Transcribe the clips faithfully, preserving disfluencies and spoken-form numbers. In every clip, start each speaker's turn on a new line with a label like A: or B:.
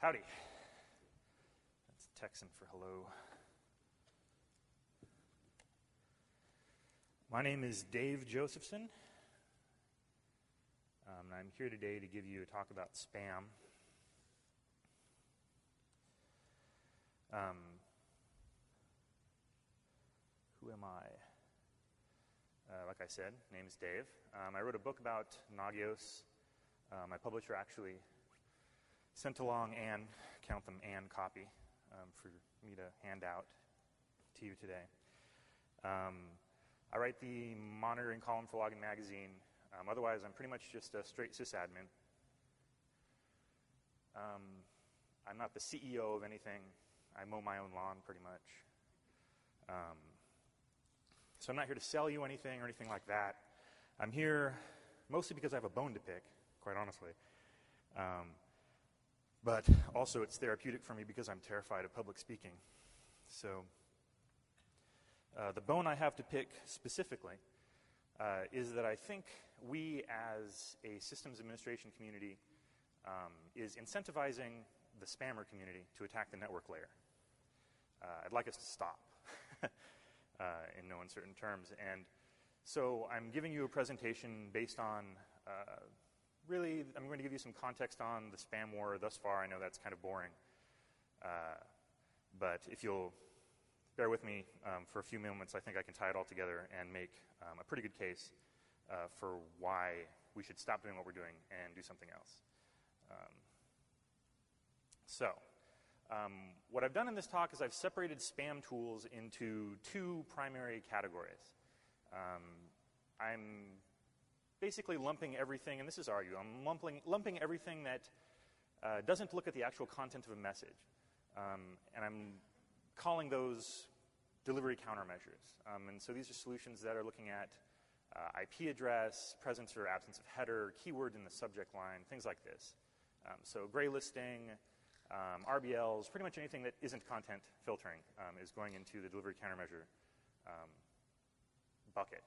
A: Howdy. That's Texan for hello. My name is Dave Josephson. Um, and I'm here today to give you a talk about spam. Um, who am I? Uh, like I said, name is Dave. Um, I wrote a book about Nagios. Uh, my publisher actually sent along an, count them, an copy um, for me to hand out to you today. Um, I write the monitoring column for Login Magazine. Um, otherwise, I'm pretty much just a straight sysadmin. Um, I'm not the C E O of anything. I mow my own lawn, pretty much. Um, so I'm not here to sell you anything or anything like that. I'm here mostly because I have a bone to pick, quite honestly. Um, but also it's therapeutic for me because I'm terrified of public speaking. So uh, the bone I have to pick specifically uh, is that I think we as a systems administration community um, is incentivizing the spammer community to attack the network layer. Uh, I'd like us to stop uh, in no uncertain terms. And so I'm giving you a presentation based on, uh, really, I'm going to give you some context on the spam war thus far. I know that's kind of boring. Uh, but if you'll bear with me um, for a few moments, I think I can tie it all together and make um, a pretty good case uh, for why we should stop doing what we're doing and do something else. Um, so, um, what I've done in this talk is I've separated spam tools into two primary categories. Um, I'm basically lumping everything, and this is R U, I'm lumping, lumping everything that uh, doesn't look at the actual content of a message. Um, and I'm calling those delivery countermeasures. Um, and so these are solutions that are looking at uh, I P address, presence or absence of header, keyword in the subject line, things like this. Um, so gray listing, um, R B Ls, pretty much anything that isn't content filtering um, is going into the delivery countermeasure um, bucket.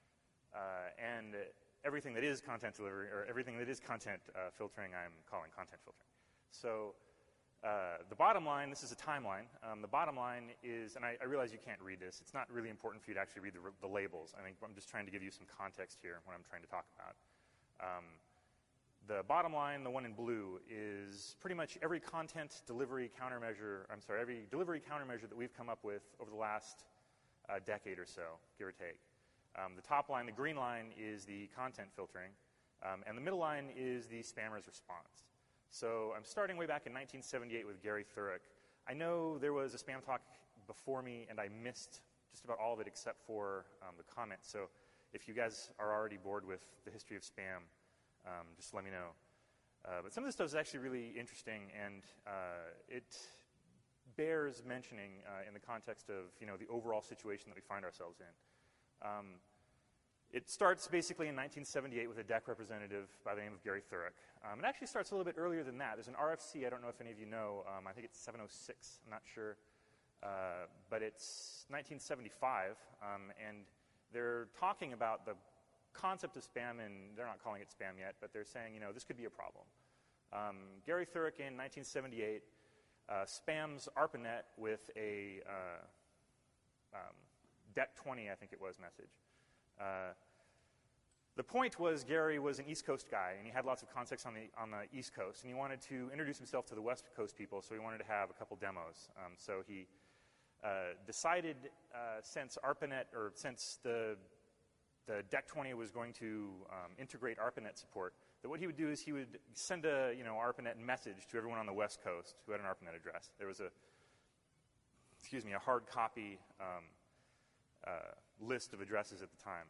A: Uh, and everything that is content delivery, or everything that is content uh, filtering, I'm calling content filtering. So uh, the bottom line, this is a timeline. Um, the bottom line is, and I, I realize you can't read this. It's not really important for you to actually read the, the labels. I think I'm just trying to give you some context here when I'm trying to talk about. Um, The bottom line, the one in blue, is pretty much every content delivery countermeasure, I'm sorry, every delivery countermeasure that we've come up with over the last uh, decade or so, give or take. Um, the top line, the green line, is the content filtering, um, and the middle line is the spammer's response. So I'm starting way back in nineteen seventy-eight with Gary Thurek. I know there was a spam talk before me, and I missed just about all of it except for um, the comments. So if you guys are already bored with the history of spam, Um, just let me know. Uh, but some of this stuff is actually really interesting, and uh, it bears mentioning uh, in the context of, you know, the overall situation that we find ourselves in. Um, it starts basically in nineteen seventy-eight with a D E C representative by the name of Gary Thurek. Um, it actually starts a little bit earlier than that. There's an R F C, I don't know if any of you know. Um, I think it's seven oh six, I'm not sure. Uh, but it's nineteen seventy-five, um, and they're talking about the concept of spam, and they're not calling it spam yet, but they're saying, you know, this could be a problem. Um, Gary Thurek in nineteen seventy-eight uh, spams ARPANET with a uh, um, D E C twenty, I think it was, message. Uh, the point was Gary was an East Coast guy, and he had lots of contacts on the, on the East Coast, and he wanted to introduce himself to the West Coast people, so he wanted to have a couple demos. Um, so he uh, decided, uh, since ARPANET, or since the the D E C twenty was going to um, integrate ARPANET support, that what he would do is he would send a, you know, ARPANET message to everyone on the West Coast who had an ARPANET address. There was a, excuse me, a hard copy um, uh, list of addresses at the time.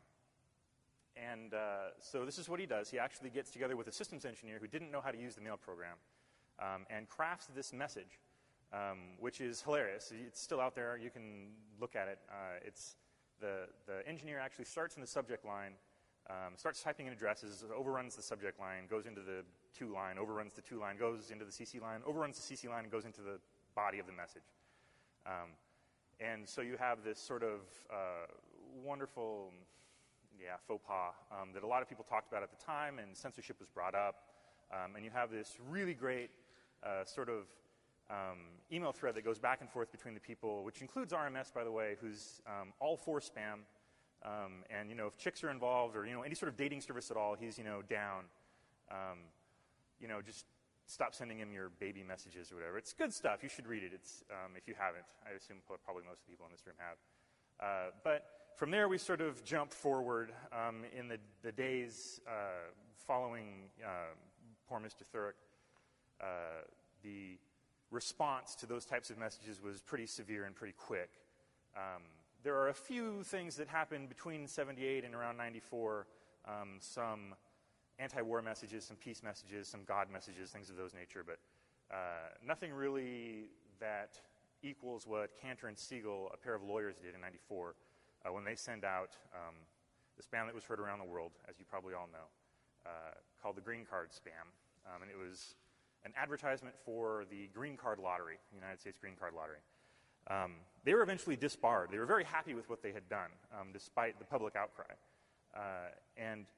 A: And uh, so this is what he does. He actually gets together with a systems engineer who didn't know how to use the mail program um, and crafts this message, um, which is hilarious. It's still out there. You can look at it. Uh, it's The, the engineer actually starts in the subject line, um, starts typing in addresses, overruns the subject line, goes into the to line, overruns the to line, goes into the C C line, overruns the C C line, and goes into the body of the message. Um, and so you have this sort of uh, wonderful, yeah, faux pas um, that a lot of people talked about at the time, and censorship was brought up. Um, and you have this really great uh, sort of um, email thread that goes back and forth between the people, which includes R M S, by the way, who's um, all for spam. Um, and, you know, if chicks are involved or, you know, any sort of dating service at all, he's, you know, down. Um, you know, just stop sending him your baby messages or whatever. It's good stuff. You should read it. It's, um, if you haven't. I assume probably most of the people in this room have. Uh, but from there, we sort of jumped forward um, in the, the days uh, following uh, poor Mister Thurrock. Uh, the response to those types of messages was pretty severe and pretty quick. Um, there are a few things that happened between seventy-eight and around ninety-four, um, some anti-war messages, some peace messages, some God messages, things of those nature, but uh, nothing really that equals what Cantor and Siegel, a pair of lawyers, did in ninety-four uh, when they send out um, the spam that was heard around the world, as you probably all know, uh, called the Green Card spam. Um, and it was an advertisement for the Green Card Lottery, the United States Green Card Lottery. Um, they were eventually disbarred. They were very happy with what they had done, um, despite the public outcry. Uh, and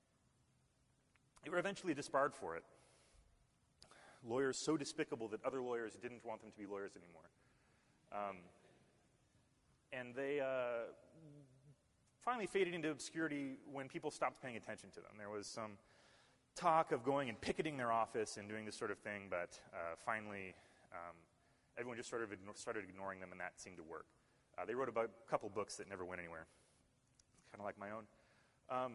A: they were eventually disbarred for it. Lawyers so despicable that other lawyers didn't want them to be lawyers anymore. Um, and they uh, finally faded into obscurity when people stopped paying attention to them. There was some talk of going and picketing their office and doing this sort of thing, but uh, finally um, everyone just sort of igno- started ignoring them, and that seemed to work. Uh, they wrote about a couple books that never went anywhere, kind of like my own. Um,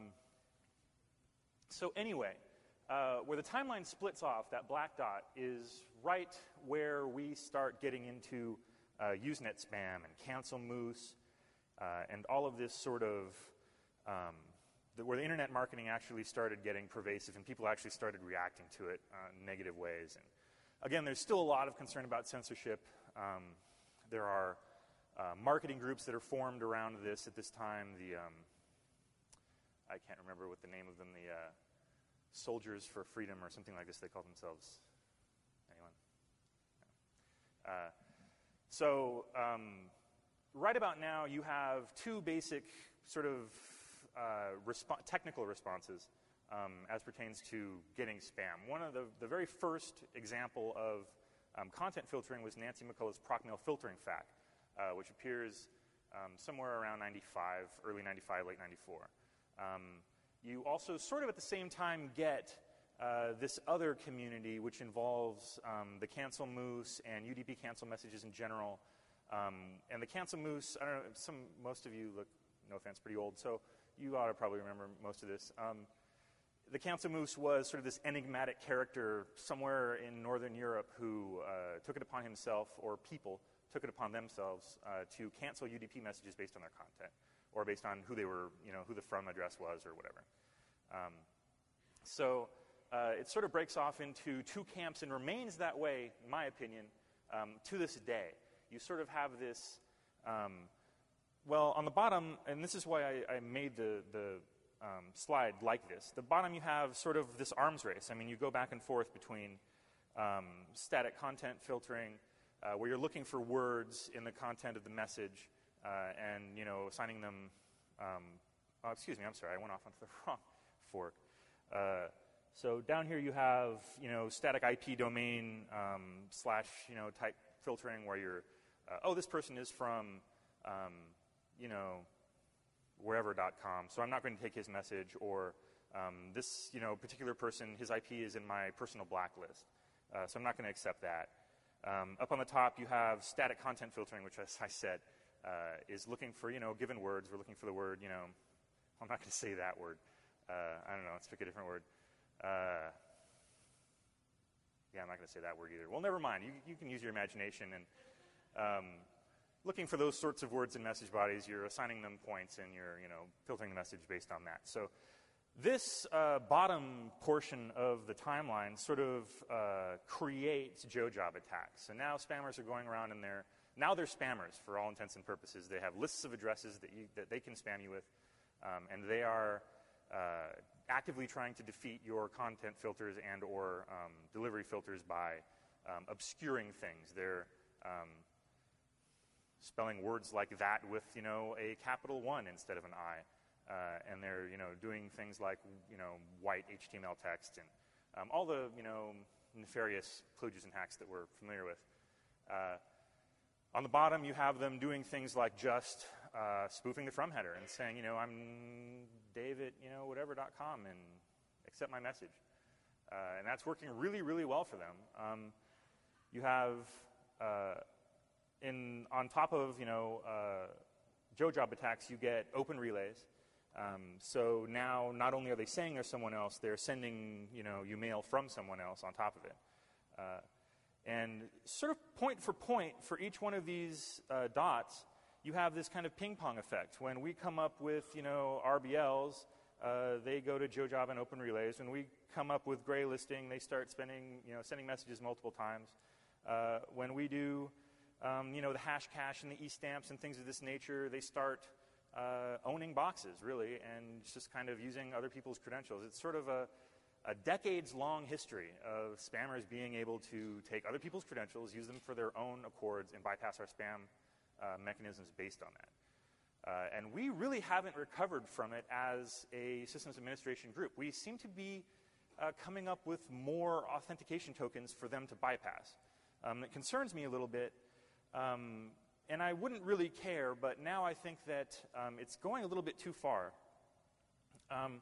A: so anyway, uh, where the timeline splits off, that black dot is right where we start getting into uh, Usenet spam and Cancel Moose uh, and all of this sort of um, the, where the internet marketing actually started getting pervasive and people actually started reacting to it uh, in negative ways. And again, there's still a lot of concern about censorship. Um, there are uh, marketing groups that are formed around this at this time. The um, I can't remember what the name of them, the uh, Soldiers for Freedom or something like this they call themselves. Anyone? No. Uh, so um, right about now you have two basic sort of uh, resp- technical responses um, as pertains to getting spam. One of the, the very first example of um, content filtering was Nancy McCullough's Procmail filtering F A Q, uh, which appears um, somewhere around ninety-five, early ninety-five, late ninety-four. Um, you also sort of at the same time get uh, this other community which involves um, the Cancel Moose and U D P cancel messages in general. Um, and the Cancel Moose, I don't know, some, most of you look, no offense, pretty old, so you ought to probably remember most of this. Um, the Cancel Moose was sort of this enigmatic character somewhere in Northern Europe who uh, took it upon himself, or people took it upon themselves, uh, to cancel U D P messages based on their content, or based on who they were, you know, who the from address was or whatever. Um, so uh, it sort of breaks off into two camps and remains that way, in my opinion, um, to this day. You sort of have this, um, well, on the bottom, and this is why I, I made the, the um, slide like this. The bottom you have sort of this arms race. I mean, you go back and forth between um, static content filtering, uh, where you're looking for words in the content of the message, Uh, and, you know, assigning them, um, oh, excuse me, I'm sorry, I went off onto the wrong fork. Uh, so down here you have, you know, static I P domain um, slash, you know, type filtering where you're, uh, oh, this person is from, um, you know, wherever dot com, so I'm not going to take his message, or um, this, you know, particular person, his I P is in my personal blacklist, uh, so I'm not going to accept that. Um, up on the top you have static content filtering, which, as I said, Uh, is looking for, you know, given words. We're looking for the word, you know, I'm not going to say that word. Uh, I don't know, let's pick a different word. Uh, yeah, I'm not going to say that word either. Well, never mind. You, you can use your imagination. And um, looking for those sorts of words in message bodies, you're assigning them points and you're, you know, filtering the message based on that. So this uh, bottom portion of the timeline sort of uh, creates Joe Job attacks. So now spammers are going around in there. Now they're spammers for all intents and purposes. They have lists of addresses that, you, that they can spam you with, um, and they are uh, actively trying to defeat your content filters and or um, delivery filters by um, obscuring things. They're um, spelling words like that with, you know, a capital one instead of an I, uh, and they're, you know, doing things like, you know, white H T M L text and um, all the, you know, nefarious kludges and hacks that we're familiar with. Uh, on the bottom, you have them doing things like just uh, spoofing the from header and saying, you know, I'm Dave at, you know, whatever dot com and accept my message. Uh, and that's working really, really well for them. Um, you have, uh, in on top of, you know, uh, Joe job attacks, you get open relays. Um, so now, not only are they saying there's someone else, they're sending, you know, you mail from someone else on top of it. Uh, and sort of point for point for each one of these uh, dots, you have this kind of ping pong effect. When we come up with, you know, R B Ls, uh, they go to Joe job and open relays. When we come up with gray listing, they start spending, you know, sending messages multiple times. Uh, when we do, um, you know, the hash cache and the e-stamps and things of this nature, they start Uh, owning boxes, really, and just kind of using other people's credentials. It's sort of a, a decades-long history of spammers being able to take other people's credentials, use them for their own accords, and bypass our spam uh, mechanisms based on that. Uh, and we really haven't recovered from it as a systems administration group. We seem to be uh, coming up with more authentication tokens for them to bypass. Um, it concerns me a little bit. Um, And I wouldn't really care, but now I think that um, it's going a little bit too far. Um,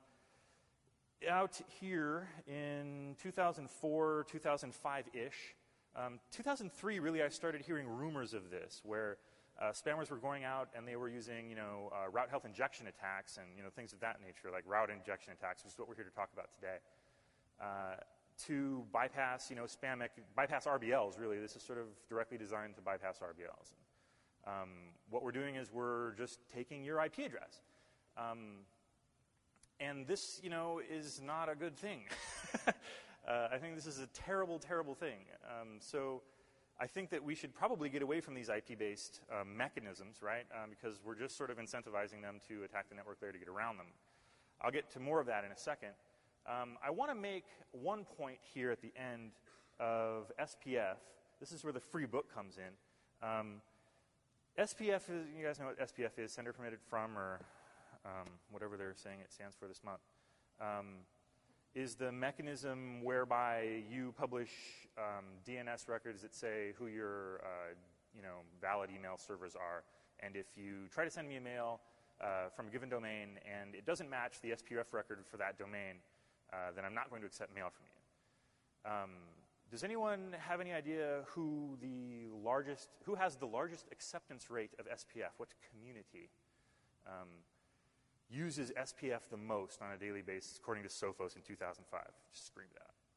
A: out here in two thousand four, two thousand five-ish, um, two thousand three, really, I started hearing rumors of this, where uh, spammers were going out and they were using, you know, uh, route health injection attacks and, you know, things of that nature, like route injection attacks, which is what we're here to talk about today, uh, to bypass, you know, spam, bypass R B Ls, really. This is sort of directly designed to bypass R B Ls. Um, what we're doing is we're just taking your I P address. Um, and this, you know, is not a good thing. uh, I think this is a terrible, terrible thing. Um, so I think that we should probably get away from these I P-based uh, mechanisms, right? Um, because we're just sort of incentivizing them to attack the network layer to get around them. I'll get to more of that in a second. Um, I want to make one point here at the end of S P F. This is where the free book comes in. Um, S P F is, you guys know what S P F is, sender permitted from, or um, whatever they're saying it stands for this month, um, is the mechanism whereby you publish um, D N S records that say who your uh, you know, valid email servers are. And if you try to send me a mail uh, from a given domain and it doesn't match the S P F record for that domain, uh, then I'm not going to accept mail from you. Um, Does anyone have any idea who the largest, who has the largest acceptance rate of S P F? What community um, uses S P F the most on a daily basis, according to Sophos in two thousand five? Just scream it out.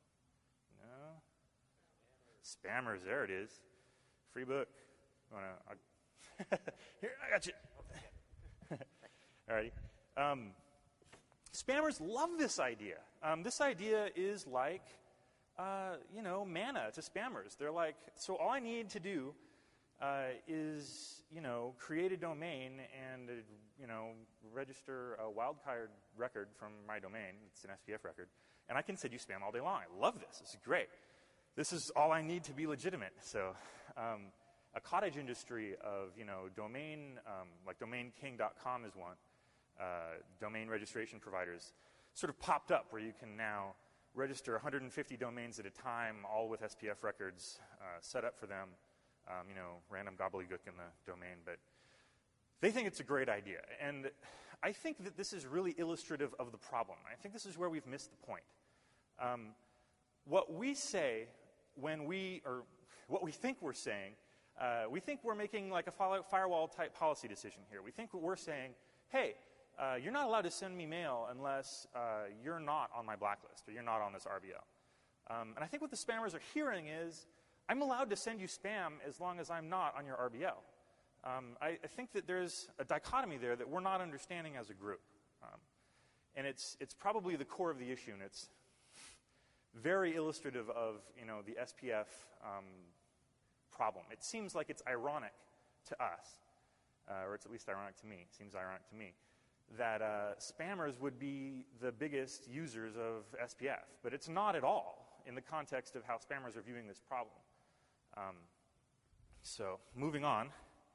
A: No? Spammers, there it is. Free book. Wanna, I, here, I got you. All right. Um, spammers love this idea. Um, this idea is like, uh, you know, manna to spammers. They're like, so all I need to do uh, is, you know, create a domain and, uh, you know, register a wildcard record from my domain. It's an S P F record. And I can send you spam all day long. I love this. This is great. This is all I need to be legitimate. So um, a cottage industry of, you know, domain, um, like domain king dot com is one. Uh, domain registration providers sort of popped up where you can now register one hundred fifty domains at a time, all with S P F records uh, set up for them. Um, you know, random gobbledygook in the domain. But they think it's a great idea. And I think that this is really illustrative of the problem. I think this is where we've missed the point. Um, what we say when we, or what we think we're saying, uh, we think we're making like a firewall-type policy decision here. We think we're saying, hey, uh, you're not allowed to send me mail unless uh, you're not on my blacklist or you're not on this R B L. Um, and I think what the spammers are hearing is, I'm allowed to send you spam as long as I'm not on your R B L. Um, I, I think that there's a dichotomy there that we're not understanding as a group. Um, and it's, it's probably the core of the issue, and it's very illustrative of, you know, the S P F um, problem. It seems like it's ironic to us, uh, or it's at least ironic to me, it seems ironic to me, that uh, spammers would be the biggest users of S P F. But it's not at all in the context of how spammers are viewing this problem. Um, so moving on,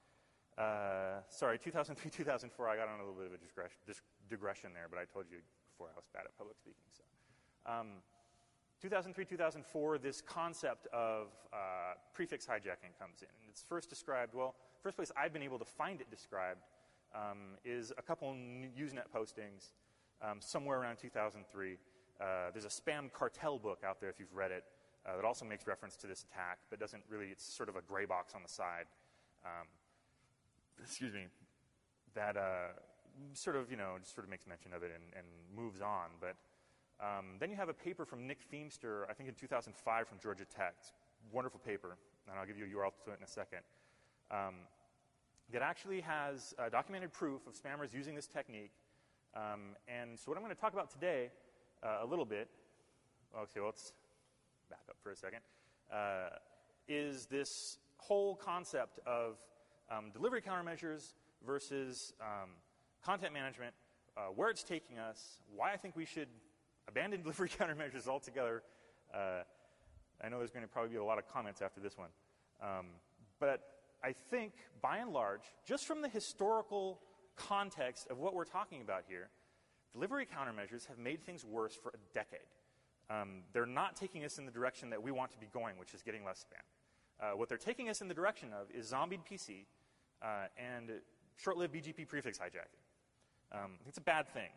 A: uh, sorry, two thousand three, two thousand four, I got on a little bit of a digression, digression there, but I told you before I was bad at public speaking. So, um, two thousand three, two thousand four, this concept of uh, prefix hijacking comes in. And it's first described, well, first place I've been able to find it described um, is a couple Usenet postings um, somewhere around two thousand three. Uh, there's a spam cartel book out there, if you've read it, uh, that also makes reference to this attack, but doesn't really, it's sort of a gray box on the side. Um, excuse me, that uh, sort of, you know, just sort of makes mention of it and, and moves on. But um, then you have a paper from Nick Feimster, I think in two thousand five from Georgia Tech. It's a wonderful paper, and I'll give you a U R L to it in a second. Um, that actually has uh, documented proof of spammers using this technique. Um, and so what I'm going to talk about today uh, a little bit, okay, well, let's back up for a second, uh, is this whole concept of um, delivery countermeasures versus um, content management, uh, where it's taking us, why I think we should abandon delivery countermeasures altogether. Uh, I know there's going to probably be a lot of comments after this one. Um, but I think, by and large, just from the historical context of what we're talking about here, delivery countermeasures have made things worse for a decade. Um, they're not taking us in the direction that we want to be going, which is getting less spam. Uh, what they're taking us in the direction of is zombied P C uh, and short-lived B G P prefix hijacking. Um, it's a bad thing.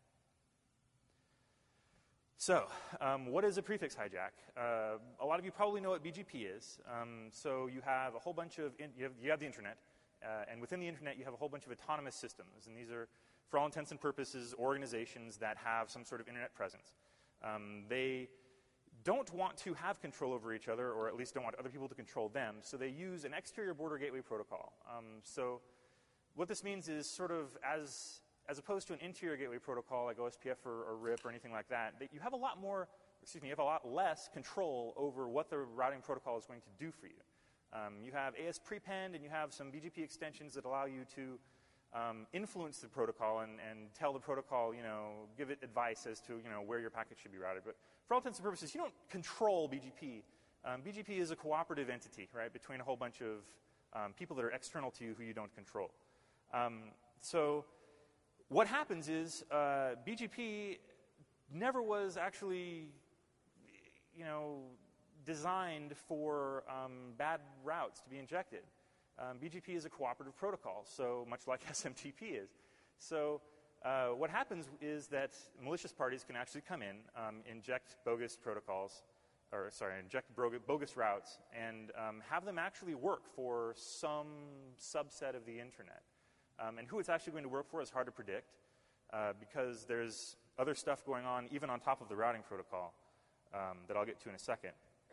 A: So, um, what is a prefix hijack? Uh, a lot of you probably know what B G P is. Um, so you have a whole bunch of, in, you, have, you have the internet, uh, and within the internet you have a whole bunch of autonomous systems, and these are, for all intents and purposes, organizations that have some sort of internet presence. Um, they don't want to have control over each other, or at least don't want other people to control them, so they use an exterior border gateway protocol. Um, so what this means is sort of as, as opposed to an interior gateway protocol like O S P F or, or R I P or anything like that, that you have a lot more, excuse me, you have a lot less control over what the routing protocol is going to do for you. Um, you have A S prepend, and you have some B G P extensions that allow you to Um, influence the protocol and, and tell the protocol, you know, give it advice as to, you know, where your packet should be routed. But for all intents and purposes, you don't control B G P. Um, B G P is a cooperative entity, right, between a whole bunch of um, people that are external to you who you don't control. Um, so what happens is uh, B G P never was actually, you know, designed for um, bad routes to be injected. Um, B G P is a cooperative protocol, so much like S M T P is. So uh, what happens is that malicious parties can actually come in, um, inject bogus protocols, or sorry, inject bogus routes, and um, have them actually work for some subset of the internet. Um, and who it's actually going to work for is hard to predict, uh, because there's other stuff going on even on top of the routing protocol um, that I'll get to in a second.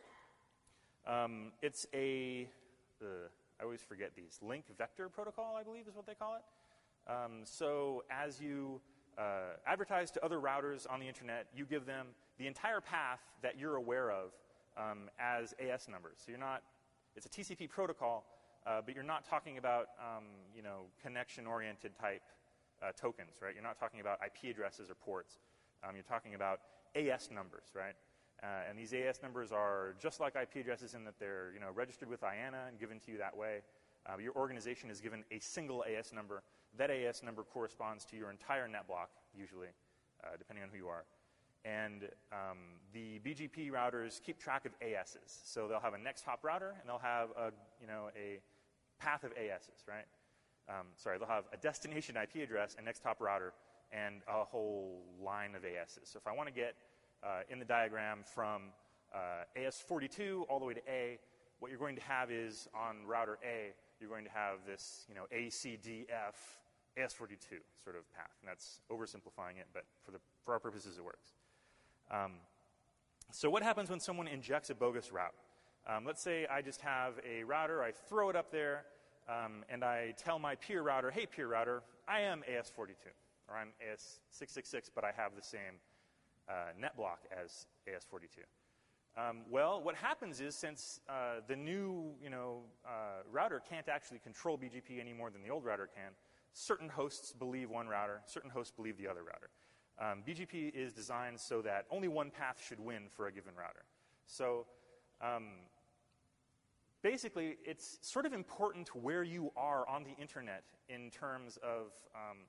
A: Um, it's a... Uh, I always forget these. Link vector protocol, I believe, is what they call it. Um, so as you uh, advertise to other routers on the internet, you give them the entire path that you're aware of um, as A S numbers. So you're not, it's a T C P protocol, uh, but you're not talking about, um, you know, connection-oriented type uh, tokens, right? You're not talking about I P addresses or ports. Um, you're talking about A S numbers, right? Uh, and these A S numbers are just like I P addresses in that they're, you know, registered with I A N A and given to you that way. Uh, your organization is given a single A S number. That A S number corresponds to your entire net block, usually, uh, depending on who you are. And um, the B G P routers keep track of A Ss. So they'll have a next hop router, and they'll have a, you know, a path of A Ss, right? Um, sorry, they'll have a destination I P address, a next hop router, and a whole line of A Ss. So if I want to get Uh, in the diagram from uh, A S forty-two all the way to A, what you're going to have is on router A, you're going to have this, you know, A C D F A S forty-two sort of path. And that's oversimplifying it, but for, the, for our purposes, it works. Um, so what happens when someone injects a bogus route? Um, let's say I just have a router, I throw it up there, um, and I tell my peer router, hey, peer router, I am A S forty-two, or I'm A S six six six, but I have the same Uh, net block as A S forty-two. Um, well, what happens is since uh, the new, you know, uh, router can't actually control B G P any more than the old router can, certain hosts believe one router, certain hosts believe the other router. Um, B G P is designed so that only one path should win for a given router. So um, basically, it's sort of important where you are on the internet in terms of um,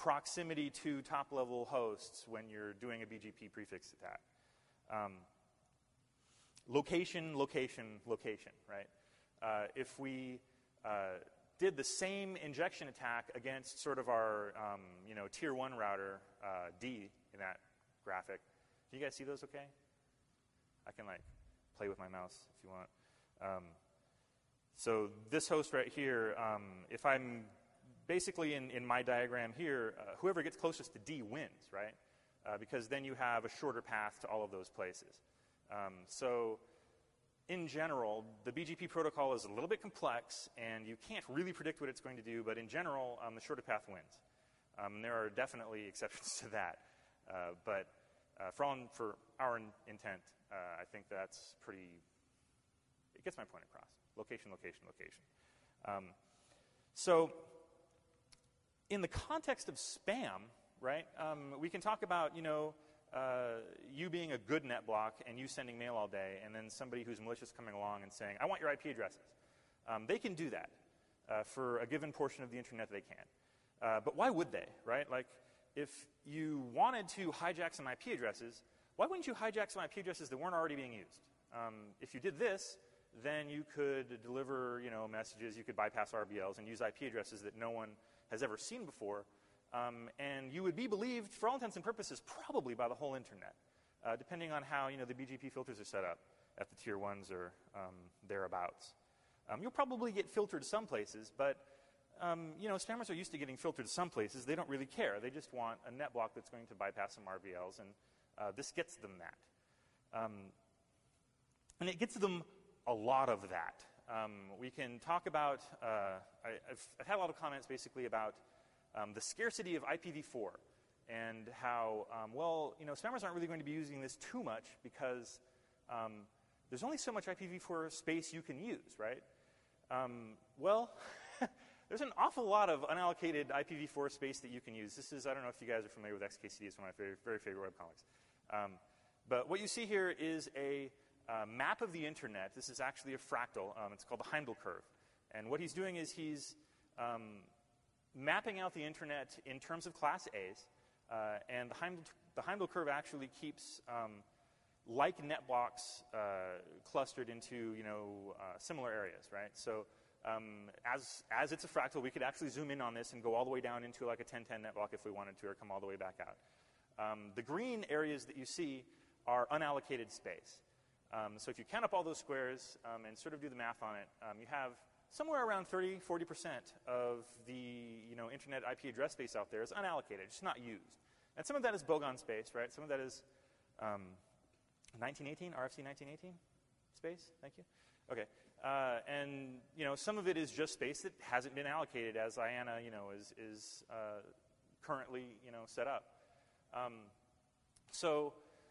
A: proximity to top-level hosts when you're doing a B G P prefix attack. Um, location, location, location, right? Uh, if we uh, did the same injection attack against sort of our, um, you know, tier one router, uh, D, in that graphic. Can you guys see those okay? I can, like, play with my mouse if you want. Um, so this host right here, um, if I'm basically in, in my diagram here, uh, whoever gets closest to D wins, right? Uh, because then you have a shorter path to all of those places. Um, so in general, the B G P protocol is a little bit complex, and you can't really predict what it's going to do, but in general, um, the shorter path wins. Um, there are definitely exceptions to that. Uh, but uh, for, all, for our in, intent, uh, I think that's pretty, it gets my point across. Location, location, location. Um, so in the context of spam, right, um, we can talk about, you know, uh, you being a good net block and you sending mail all day, and then somebody who's malicious coming along and saying, I want your I P addresses. Um, they can do that uh, for a given portion of the internet they can. Uh, but why would they, right? Like, if you wanted to hijack some I P addresses, why wouldn't you hijack some I P addresses that weren't already being used? Um, if you did this, then you could deliver, you know, messages, you could bypass R B Ls and use I P addresses that no one has ever seen before. Um, and you would be believed, for all intents and purposes, probably by the whole internet, uh, depending on how, you know, the B G P filters are set up at the tier ones or um, thereabouts. Um, you'll probably get filtered some places, but um, you know, spammers are used to getting filtered some places. They don't really care. They just want a net block that's going to bypass some R B Ls, and uh, this gets them that. Um, and it gets them a lot of that. Um, we can talk about, uh, I, I've, I've had a lot of comments basically about um, the scarcity of I P v four and how, um, well, you know, spammers aren't really going to be using this too much because um, there's only so much I P v four space you can use, right? Um, well, there's an awful lot of unallocated I P v four space that you can use. This is, I don't know if you guys are familiar with X K C D. It's one of my very, very favorite webcomics. Um, but what you see here is a uh, map of the internet. This is actually a fractal. Um, it's called the Heimdall curve. And what he's doing is he's um, mapping out the internet in terms of class A's. Uh, and the Heimdall, the Heimdall curve actually keeps um, like net blocks uh, clustered into, you know, uh, similar areas, right? So um, as, as it's a fractal, we could actually zoom in on this and go all the way down into like a ten ten net block if we wanted to, or come all the way back out. Um, the green areas that you see are unallocated space. Um, so if you count up all those squares um, and sort of do the math on it, um, you have somewhere around thirty, forty percent of the, you know, internet I P address space out there is unallocated, just not used. And some of that is Bogon space, right? Some of that is um, nineteen eighteen, R F C nineteen eighteen space, thank you. Okay, uh, and, you know, some of it is just space that hasn't been allocated as I A N A, you know, is, is uh, currently, you know, set up. Um, so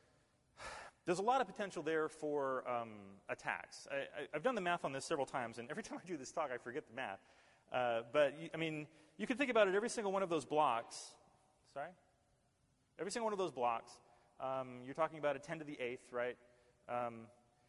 A: there's a lot of potential there for um, attacks. I, I, I've done the math on this several times, and every time I do this talk, I forget the math. Uh, but, you, I mean, you can think about it, every single one of those blocks, sorry? Every single one of those blocks, um, you're talking about a ten to the eighth, right? Um,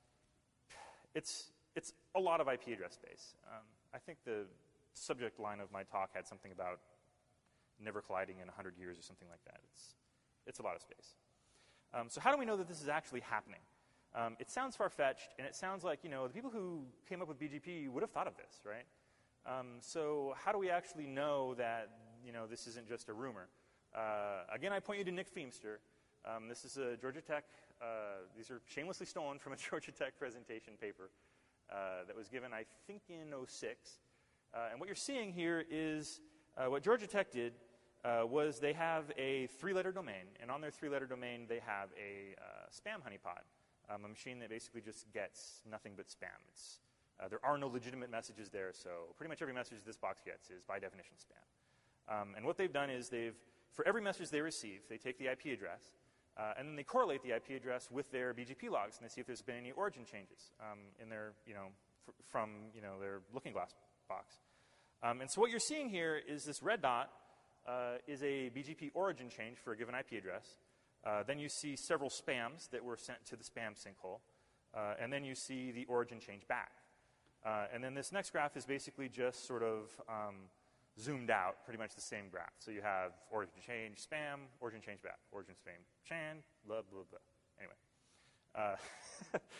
A: it's, it's a lot of I P address space. Um, I think the subject line of my talk had something about never colliding in one hundred years or something like that. It's, it's a lot of space. Um, so how do we know that this is actually happening? Um, it sounds far-fetched, and it sounds like, you know, the people who came up with B G P would have thought of this, right? Um, so how do we actually know that, you know, this isn't just a rumor? Uh, again, I point you to Nick Feimster. Um, this is a Georgia Tech, uh, these are shamelessly stolen from a Georgia Tech presentation paper uh, that was given, I think, in oh six. Uh, and what you're seeing here is uh, what Georgia Tech did uh, was they have a three-letter domain, and on their three-letter domain they have a uh, spam honeypot, um, a machine that basically just gets nothing but spam. It's, uh, there are no legitimate messages there, so pretty much every message this box gets is by definition spam. Um, and what they've done is they've, for every message they receive, they take the I P address, uh, and then they correlate the I P address with their B G P logs, and they see if there's been any origin changes um, in their, you know, fr from, you know, their looking glass box. Um, and so what you're seeing here is this red dot uh, is a B G P origin change for a given I P address. Uh, then you see several spams that were sent to the spam sinkhole, uh, and then you see the origin change back. Uh, and then this next graph is basically just sort of um, zoomed out, pretty much the same graph. So you have origin change spam, origin change back, origin spam chan, blah, blah, blah. Anyway. Uh,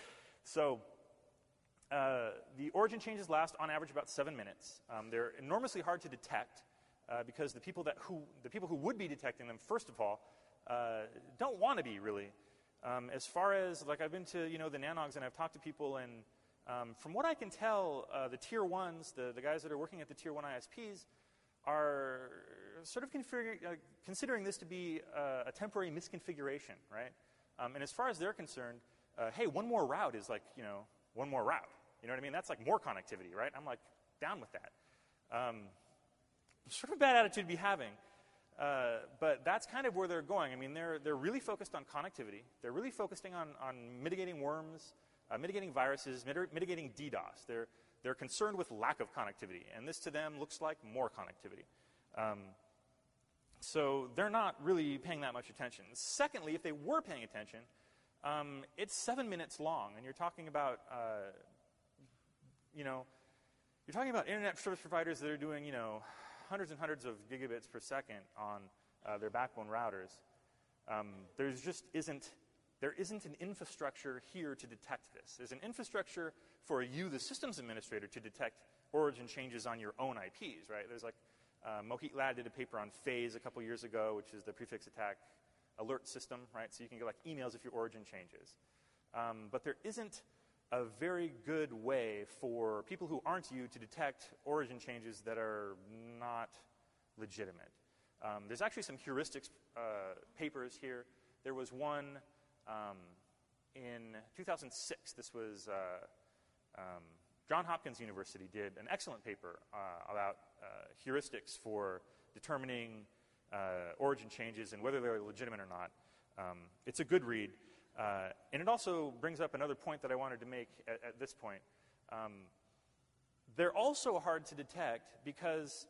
A: So uh, the origin changes last, on average, about seven minutes. Um, they're enormously hard to detect uh, because the people that who the people who would be detecting them, first of all, uh, don't want to be really. Um, as far as like I've been to you know the nanogs and I've talked to people, and um, from what I can tell, uh, the tier ones, the the guys that are working at the tier one I S Ps, are sort of uh, considering this to be uh, a temporary misconfiguration, right? Um, and as far as they're concerned, uh, hey, one more route is like, you know, one more route. You know what I mean? That's like more connectivity, right? I'm like down with that. Um, sort of a bad attitude to be having. Uh, but that's kind of where they're going. I mean, they're, they're really focused on connectivity. They're really focusing on, on mitigating worms, uh, mitigating viruses, mit mitigating DDoS. They're, They're concerned with lack of connectivity, and this to them looks like more connectivity. Um, so they're not really paying that much attention. Secondly, if they were paying attention, um, it's seven minutes long, and you're talking about, uh, you know, you're talking about internet service providers that are doing, you know, hundreds and hundreds of gigabits per second on uh, their backbone routers. Um, there's just isn't. There isn't an infrastructure here to detect this. There's an infrastructure for you, the systems administrator, to detect origin changes on your own I Ps, right? There's like, uh, Mohit Lad did a paper on Phase a couple years ago, which is the prefix attack alert system, right? So you can get like emails if your origin changes. Um, but there isn't a very good way for people who aren't you to detect origin changes that are not legitimate. Um, there's actually some heuristics uh, papers here. There was one Um, in two thousand six, this was uh, um, Johns Hopkins University did an excellent paper uh, about uh, heuristics for determining uh, origin changes and whether they're legitimate or not. Um, it's a good read. Uh, and it also brings up another point that I wanted to make at, at this point. Um, they're also hard to detect because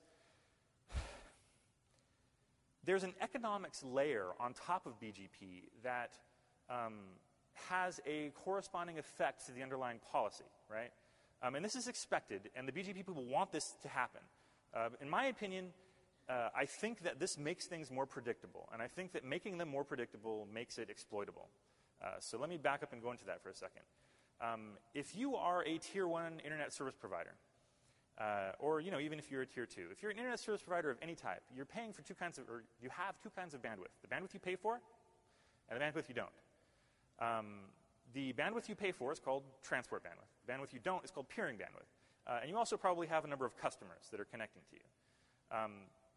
A: there's an economics layer on top of B G P that Um, has a corresponding effect to the underlying policy, right? Um, and this is expected, and the B G P people want this to happen. Uh, in my opinion, uh, I think that this makes things more predictable, and I think that making them more predictable makes it exploitable. Uh, so let me back up and go into that for a second. Um, if you are a tier one internet service provider, uh, or you know, even if you're a tier two, if you're an internet service provider of any type, you're paying for two kinds of, or you have two kinds of bandwidth: the bandwidth you pay for, and the bandwidth you don't. Um, the bandwidth you pay for is called transport bandwidth. The bandwidth you don't is called peering bandwidth. Uh, and you also probably have a number of customers that are connecting to you. Um,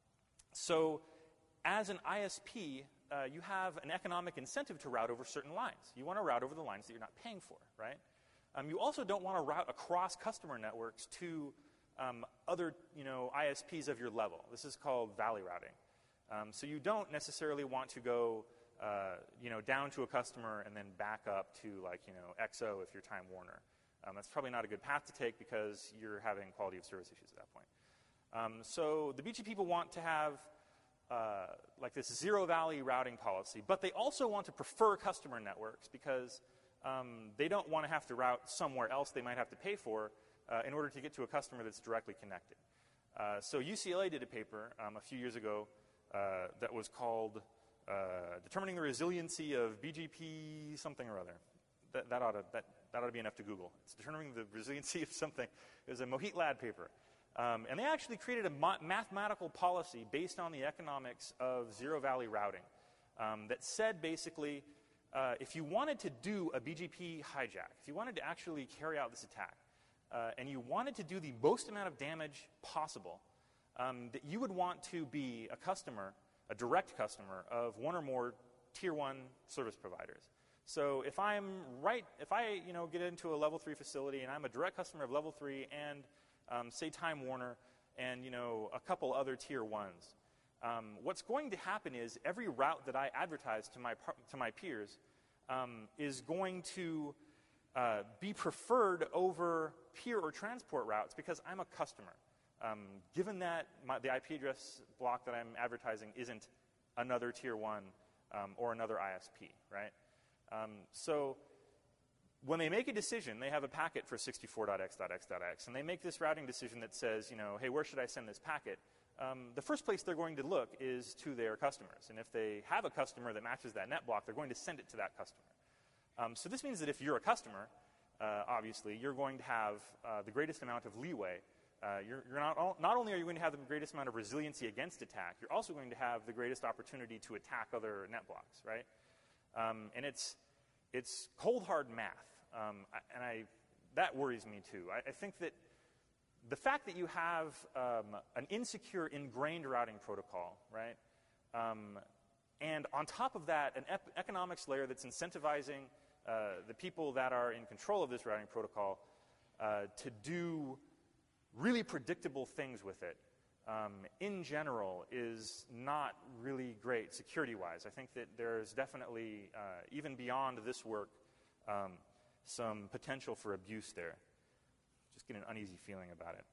A: so as an I S P, uh, you have an economic incentive to route over certain lines. You want to route over the lines that you're not paying for, right? Um, you also don't want to route across customer networks to um, other you know, I S Ps of your level. This is called valley routing. Um, so you don't necessarily want to go Uh, you know, down to a customer and then back up to like, you know, X O if you're Time Warner. Um, that's probably not a good path to take because you're having quality of service issues at that point. Um, so the B G P people want to have uh, like this zero valley routing policy, but they also want to prefer customer networks because um, they don't want to have to route somewhere else they might have to pay for uh, in order to get to a customer that's directly connected. Uh, so U C L A did a paper um, a few years ago uh, that was called Uh, determining the resiliency of B G P something or other. That, that, ought to, that, that ought to be enough to Google. It's determining the resiliency of something. It was a Mohit Lad paper. Um, and they actually created a ma mathematical policy based on the economics of zero valley routing um, that said basically uh, if you wanted to do a B G P hijack, if you wanted to actually carry out this attack, uh, and you wanted to do the most amount of damage possible, um, that you would want to be a customer a direct customer of one or more tier one service providers. So if I'm right, if I you know get into a level three facility and I'm a direct customer of level three and um, say Time Warner and you know a couple other tier ones, um, what's going to happen is every route that I advertise to my to my peers um, is going to uh, be preferred over peer or transport routes because I'm a customer. Um, given that my, the I P address block that I'm advertising isn't another tier one um, or another I S P, right? Um, so when they make a decision, they have a packet for sixty-four dot x dot x dot x, and they make this routing decision that says, you know, hey, where should I send this packet? Um, the first place they're going to look is to their customers, and if they have a customer that matches that net block, they're going to send it to that customer. Um, so this means that if you're a customer, uh, obviously, you're going to have uh, the greatest amount of leeway. Uh, you're, you're not, all, not only are you going to have the greatest amount of resiliency against attack, you're also going to have the greatest opportunity to attack other net blocks, right? Um, and it's, it's cold, hard math. Um, and I, that worries me, too. I, I think that the fact that you have um, an insecure, ingrained routing protocol, right, um, and on top of that, an ep economics layer that's incentivizing uh, the people that are in control of this routing protocol uh, to do really predictable things with it, um, in general, is not really great security-wise. I think that there's definitely, uh, even beyond this work, um, some potential for abuse there. Just get an uneasy feeling about it.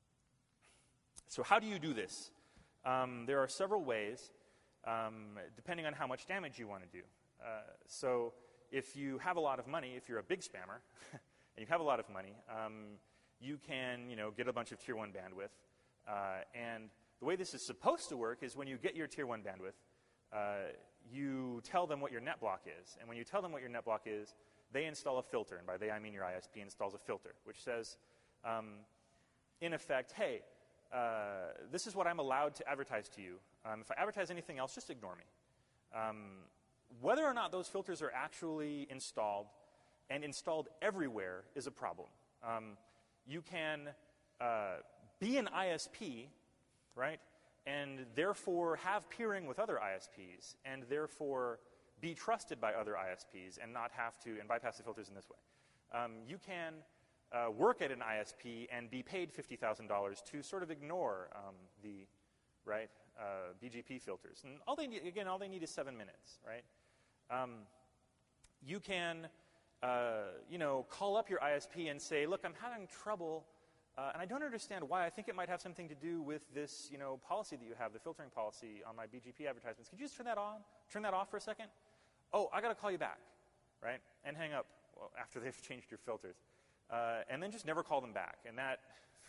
A: So how do you do this? Um, there are several ways, um, depending on how much damage you want to do. Uh, so if you have a lot of money, if you're a big spammer, and you have a lot of money, um, you can, you know, get a bunch of tier one bandwidth. Uh, and the way this is supposed to work is when you get your tier one bandwidth, uh, you tell them what your net block is. And when you tell them what your net block is, they install a filter. And by they, I mean your I S P installs a filter, which says, um, in effect, hey, uh, this is what I'm allowed to advertise to you. Um, if I advertise anything else, just ignore me. Um, whether or not those filters are actually installed and installed everywhere is a problem. Um, you can uh, be an I S P, right, and therefore have peering with other I S Ps, and therefore be trusted by other I S Ps and not have to, and bypass the filters in this way. Um, you can uh, work at an I S P and be paid fifty thousand dollars to sort of ignore um, the, right, uh, B G P filters. And all they need, again, all they need is seven minutes, right? Um, you can, uh, you know, call up your I S P and say, look, I'm having trouble, uh, and I don't understand why. I think it might have something to do with this, you know, policy that you have, the filtering policy on my B G P advertisements. Could you just turn that on, turn that off for a second? Oh, I got to call you back, right? And hang up well, after they've changed your filters. Uh, and then just never call them back. And that,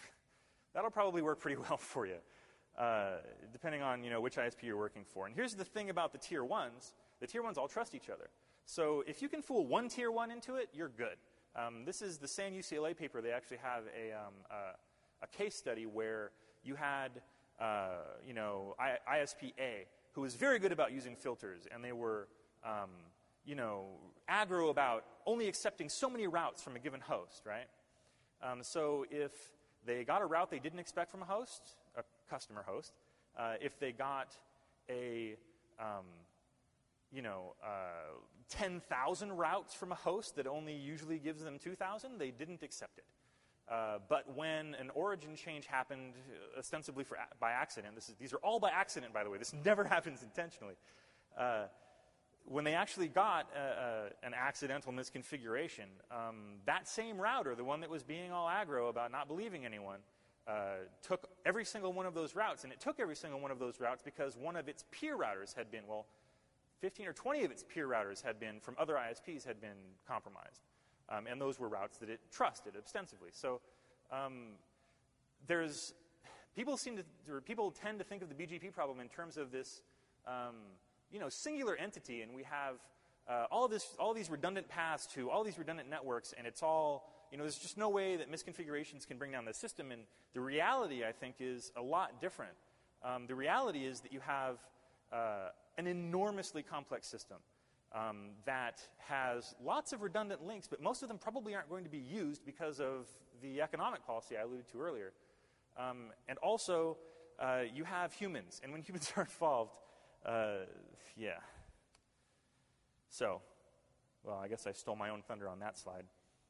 A: that'll probably work pretty well for you, uh, depending on, you know, which I S P you're working for. And here's the thing about the tier ones. The tier ones all trust each other. So if you can fool one tier one into it, you're good. Um, this is the same U C L A paper. They actually have a, um, a, a case study where you had, uh, you know, I S P A, who was very good about using filters, and they were, um, you know, aggro about only accepting so many routes from a given host, right? Um, so if they got a route they didn't expect from a host, a customer host, uh, if they got a, um, you know, uh, ten thousand routes from a host that only usually gives them two thousand, they didn't accept it. Uh, but when an origin change happened ostensibly for, by accident, this is, these are all by accident, by the way, this never happens intentionally. Uh, when they actually got uh, uh, an accidental misconfiguration, um, that same router, the one that was being all aggro about not believing anyone, uh, took every single one of those routes. And it took every single one of those routes because one of its peer routers had been, well, fifteen or twenty of its peer routers had been, from other I S Ps, had been compromised. Um, and those were routes that it trusted ostensibly. So um, there's, people seem to, or people tend to think of the B G P problem in terms of this, um, you know, singular entity, and we have uh, all of this, all these redundant paths to all these redundant networks, and it's all, you know, there's just no way that misconfigurations can bring down the system. And the reality, I think, is a lot different. Um, the reality is that you have uh, an enormously complex system um, that has lots of redundant links, but most of them probably aren't going to be used because of the economic policy I alluded to earlier. Um, and also, uh, you have humans, and when humans are involved, uh, yeah. So, well, I guess I stole my own thunder on that slide.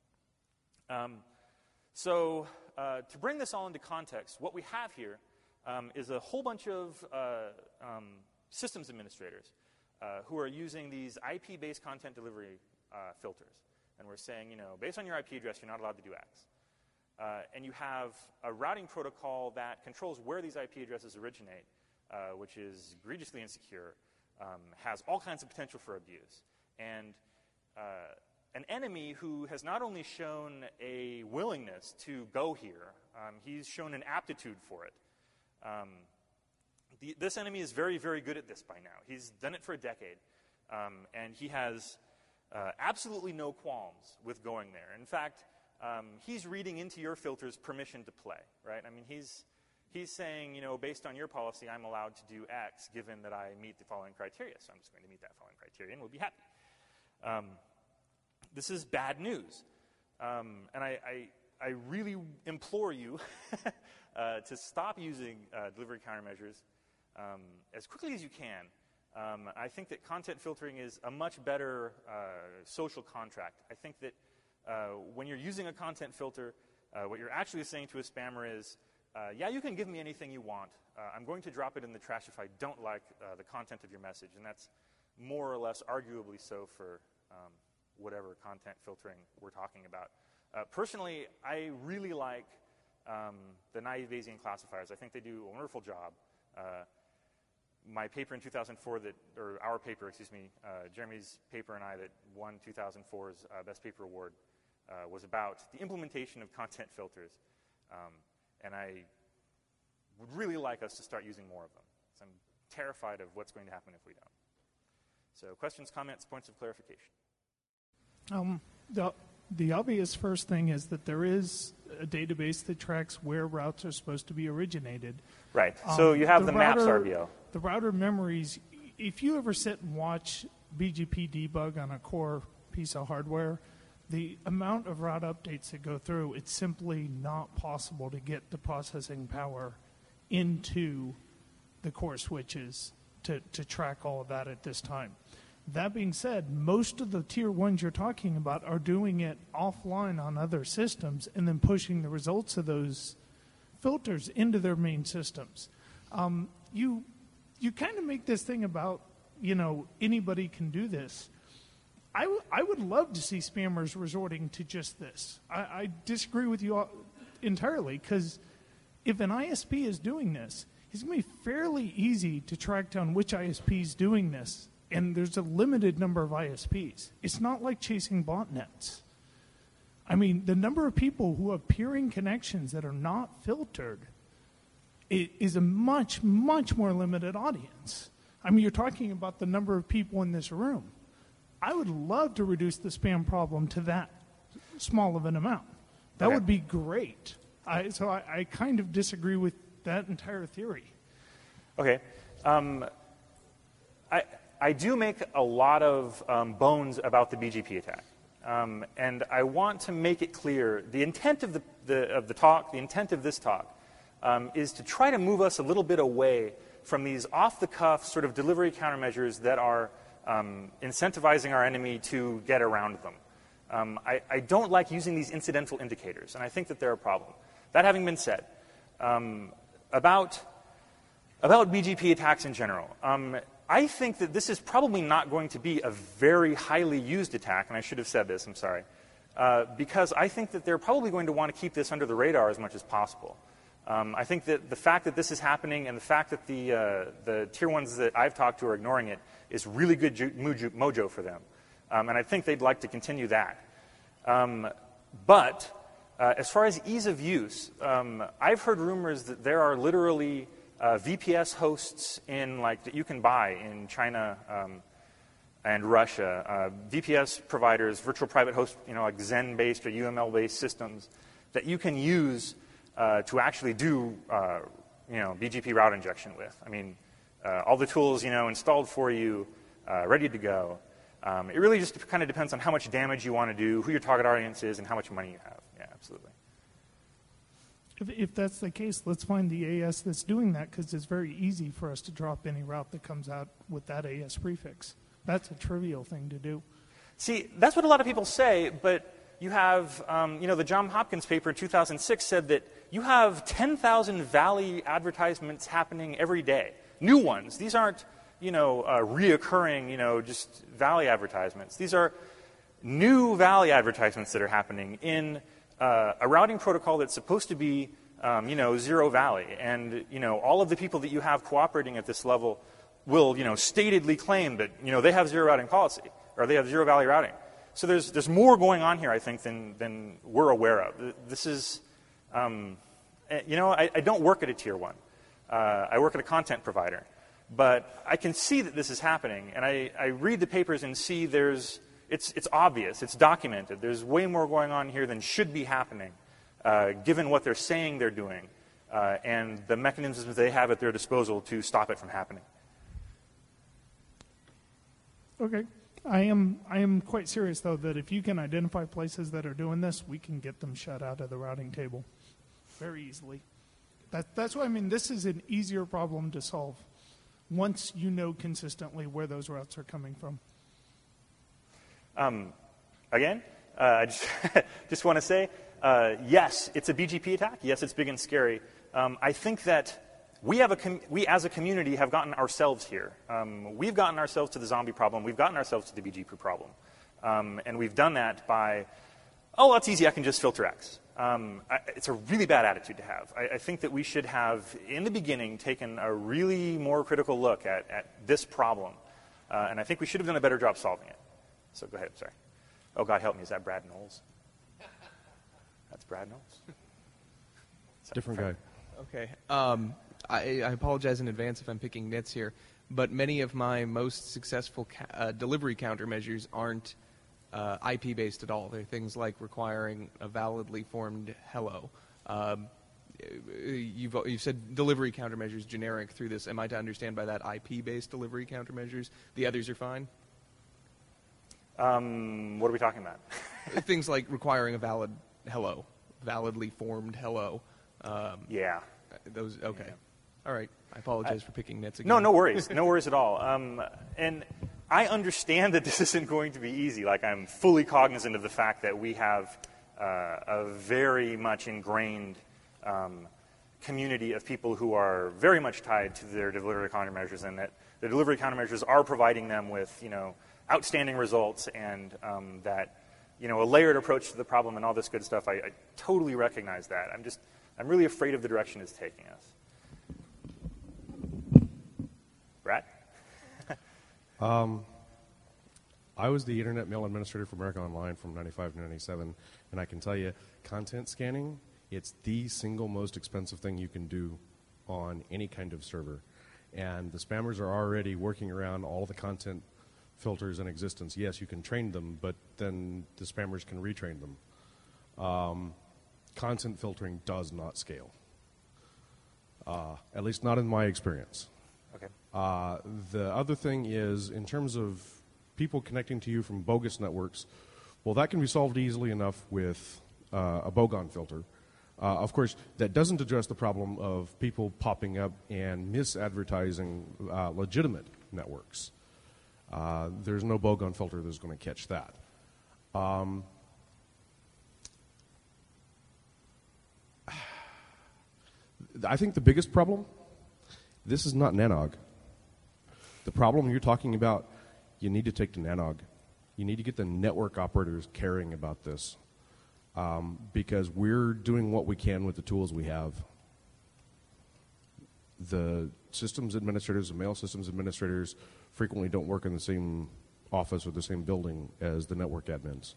A: Um, so, uh, to bring this all into context, what we have here um, is a whole bunch of uh, um, systems administrators uh, who are using these I P-based content delivery uh, filters. And we're saying, you know, based on your I P address, you're not allowed to do X. Uh, and you have a routing protocol that controls where these I P addresses originate, uh, which is egregiously insecure, um, has all kinds of potential for abuse. And uh, an enemy who has not only shown a willingness to go here, um, he's shown an aptitude for it. Um, the, this enemy is very, very good at this by now. He's done it for a decade. Um, and he has uh, absolutely no qualms with going there. In fact, um, he's reading into your filters permission to play, right? I mean, he's he's saying, you know, based on your policy, I'm allowed to do X, given that I meet the following criteria. So I'm just going to meet that following criteria, and we'll be happy. Um, this is bad news, um, and I, I I really implore you uh, to stop using uh, delivery countermeasures um, as quickly as you can. Um, I think that content filtering is a much better uh, social contract. I think that uh, when you're using a content filter, uh, what you're actually saying to a spammer is, uh, yeah, you can give me anything you want. Uh, I'm going to drop it in the trash if I don't like uh, the content of your message. And that's more or less arguably so for um, whatever content filtering we're talking about. Uh, personally, I really like um, the naive Bayesian classifiers. I think they do a wonderful job. Uh, my paper in two thousand four, that, or our paper, excuse me, uh, Jeremy's paper and I that won two thousand four's uh, Best Paper Award uh, was about the implementation of content filters. Um, and I would really like us to start using more of them. So I'm terrified of what's going to happen if we don't. So questions, comments, points of clarification?
B: Um, the, the obvious first thing is that there is a database that tracks where routes are supposed to be originated.
A: Right. So
B: um,
A: you have
B: the,
A: the,
B: the
A: maps
B: router,
A: R B O.
B: The router memories, if you ever sit and watch B G P debug on a core piece of hardware, the amount of route updates that go through, it's simply not possible to get the processing power into the core switches to, to track all of that at this time. That being said, most of the tier ones you're talking about are doing it offline on other systems and then pushing the results of those filters into their main systems. Um, you you kind of make this thing about, you know, anybody can do this. I, w- I would love to see spammers resorting to just this. I, I disagree with you all entirely, because if an I S P is doing this, it's going to be fairly easy to track down which I S P is doing this, and there's a limited number of I S Ps. It's not like chasing botnets. I mean, the number of people who have peering connections that are not filtered it is a much, much more limited audience. I mean, you're talking about the number of people in this room. I would love to reduce the spam problem to that small of an amount. That
A: okay.
B: would be great. I, so I, I kind of disagree with that entire theory.
A: Okay. Um, I, I do make a lot of um, bones about the B G P attack. Um, and I want to make it clear, the intent of the, the, of the talk, the intent of this talk, um, is to try to move us a little bit away from these off-the-cuff sort of delivery countermeasures that are um, incentivizing our enemy to get around them. Um, I, I don't like using these incidental indicators, and I think that they're a problem. That having been said, um, about, about B G P attacks in general, um, I think that this is probably not going to be a very highly used attack, and I should have said this, I'm sorry, uh, because I think that they're probably going to want to keep this under the radar as much as possible. Um, I think that the fact that this is happening and the fact that the, uh, the tier ones that I've talked to are ignoring it is really good ju- mojo, mojo for them. Um, and I think they'd like to continue that. Um, but uh, as far as ease of use, um, I've heard rumors that there are literally Uh, V P S hosts in like that you can buy in China um, and Russia. Uh, V P S providers, virtual private hosts, you know, like Xen-based or U M L-based systems that you can use uh, to actually do, uh, you know, B G P route injection with. I mean, uh, all the tools, you know, installed for you, uh, ready to go. Um, it really just kind of depends on how much damage you want to do, who your target audience is, and how much money you have. Yeah, absolutely.
B: If, if that's the case, let's find the A S that's doing that, because it's very easy for us to drop any route that comes out with that A S prefix. That's a trivial thing to do.
A: See, that's what a lot of people say, but you have, um, you know, the Johns Hopkins paper in two thousand six said that you have ten thousand Valley advertisements happening every day, new ones. These aren't, you know, uh, reoccurring, you know, just Valley advertisements. These are new Valley advertisements that are happening in Uh, a routing protocol that's supposed to be, um, you know, zero Valley, and you know, all of the people that you have cooperating at this level will, you know, statedly claim that, you know, they have zero routing policy or they have zero Valley routing. So there's there's more going on here, I think, than than we're aware of. This is, um, you know, I, I don't work at a tier one. Uh, I work at a content provider, but I can see that this is happening, and I, I read the papers and see there's, it's, it's obvious, it's documented. There's way more going on here than should be happening, uh, given what they're saying they're doing, uh, and the mechanisms they have at their disposal to stop it from happening.
B: Okay. I am I am quite serious, though, that if you can identify places that are doing this, we can get them shut out of the routing table very easily. That, that's why I mean this is an easier problem to solve once you know consistently where those routes are coming from.
A: Um, again, uh, I just, just want to say, uh, yes, it's a B G P attack. Yes, it's big and scary. Um, I think that we, have a com- we as a community have gotten ourselves here. Um, we've gotten ourselves to the zombie problem. We've gotten ourselves to the B G P problem. Um, and we've done that by, oh, that's easy. I can just filter X. Um, I, it's a really bad attitude to have. I, I think that we should have, in the beginning, taken a really more critical look at, at this problem. Uh, and I think we should have done a better job solving it. So go ahead. Sorry. Oh, God help me. Is that Brad Knowles? That's Brad Knowles.
C: Different guy.
D: Okay. Um, I, I apologize in advance if I'm picking nits here, but many of my most successful ca- uh, delivery countermeasures aren't uh, I P-based at all. They're things like requiring a validly formed hello. Um, you've, you've said delivery countermeasures generic through this. Am I to understand by that I P-based delivery countermeasures? The others are fine?
A: Um, what are we talking about?
D: Things like requiring a valid hello, validly formed hello. Um,
A: yeah.
D: Those okay. Yeah. All right. I apologize I, for picking nits again.
A: No, no worries. No worries at all. Um, and I understand that this isn't going to be easy. Like, I'm fully cognizant of the fact that we have uh, a very much ingrained um, community of people who are very much tied to their delivery countermeasures, and that the delivery countermeasures are providing them with, you know, outstanding results, and um, that, you know, a layered approach to the problem and all this good stuff. I, I totally recognize that. I'm just, I'm really afraid of the direction it's taking us. Brad?
C: um, I was the Internet Mail Administrator for America Online from ninety-five to ninety-seven, and I can tell you, content scanning, it's the single most expensive thing you can do on any kind of server. And the spammers are already working around all the content filters in existence. Yes, you can train them, but then the spammers can retrain them. Um, content filtering does not scale, uh, at least not in my experience.
A: Okay.
C: Uh, the other thing is, in terms of people connecting to you from bogus networks, well, that can be solved easily enough with uh, a Bogon filter. Uh, of course, that doesn't address the problem of people popping up and misadvertising uh, legitimate networks. Uh, there's no Bogon filter that's going to catch that. Um, I think the biggest problem, this is not Nanog. The problem you're talking about, you need to take to Nanog. You need to get the network operators caring about this, um, because we're doing what we can with the tools we have. The systems administrators, the mail systems administrators, frequently don't work in the same office or the same building as the network admins.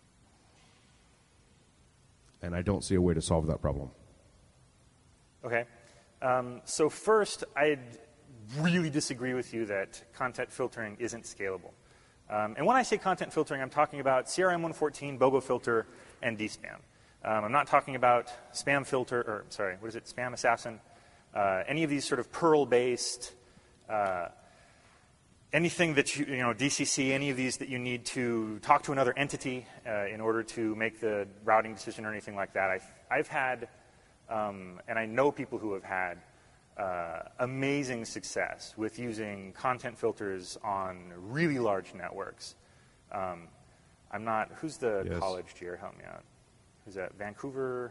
C: And I don't see a way to solve that problem.
A: Okay. Um, so first, I'd really disagree with you that content filtering isn't scalable. Um, and when I say content filtering, I'm talking about C R M one fourteen, BOGO filter, and D SPAM. Um, I'm not talking about spam filter, or sorry, what is it, Spam Assassin, uh, any of these sort of Perl-based, uh, anything that you, you know, D C C, any of these that you need to talk to another entity uh, in order to make the routing decision or anything like that. I've, I've had, um, and I know people who have had, uh, amazing success with using content filters on really large networks. Um, I'm not, who's the
C: yes.
A: college here? Help me out. Who's that? Vancouver?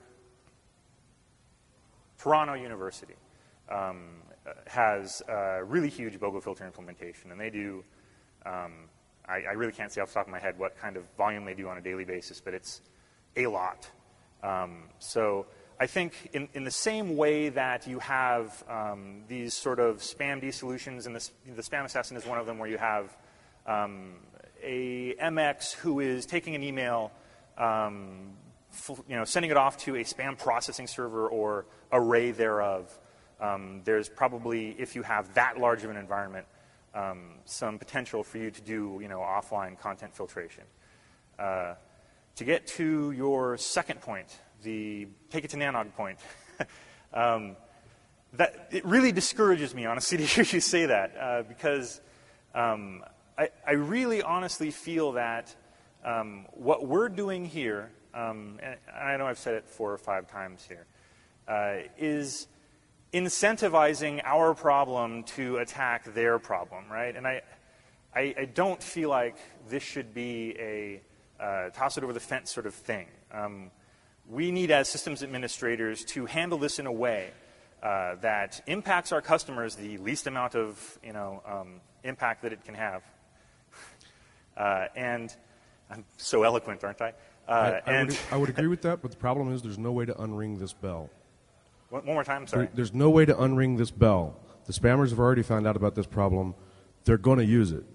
A: Toronto University. Um, has a really huge BOGO filter implementation, and they do, um, I, I really can't say off the top of my head what kind of volume they do on a daily basis, but it's a lot. Um, so I think in, in the same way that you have um, these sort of spam-D solutions, and the, the Spam Assassin is one of them, where you have um, a M X who is taking an email, um, f- you know, sending it off to a spam processing server or array thereof. Um, there's probably, if you have that large of an environment, um, some potential for you to do, you know, offline content filtration. Uh, to get to your second point, the take it to Nanog point, um, that it really discourages me, honestly, to hear you say that, uh, because um, I, I really honestly feel that um, what we're doing here, um, and I know I've said it four or five times here, uh, is incentivizing our problem to attack their problem, right? And I, I, I don't feel like this should be a uh, toss it over the fence sort of thing. Um, we need, as systems administrators, to handle this in a way uh, that impacts our customers the least amount of, you know, um, impact that it can have. Uh, and I'm so eloquent, aren't I? Uh,
C: I, I,
A: and
C: would, I would agree with that, but the problem is there's no way to unring this bell.
A: One more time, sorry.
C: There, there's no way to unring this bell. The spammers have already found out about this problem. They're going to use it.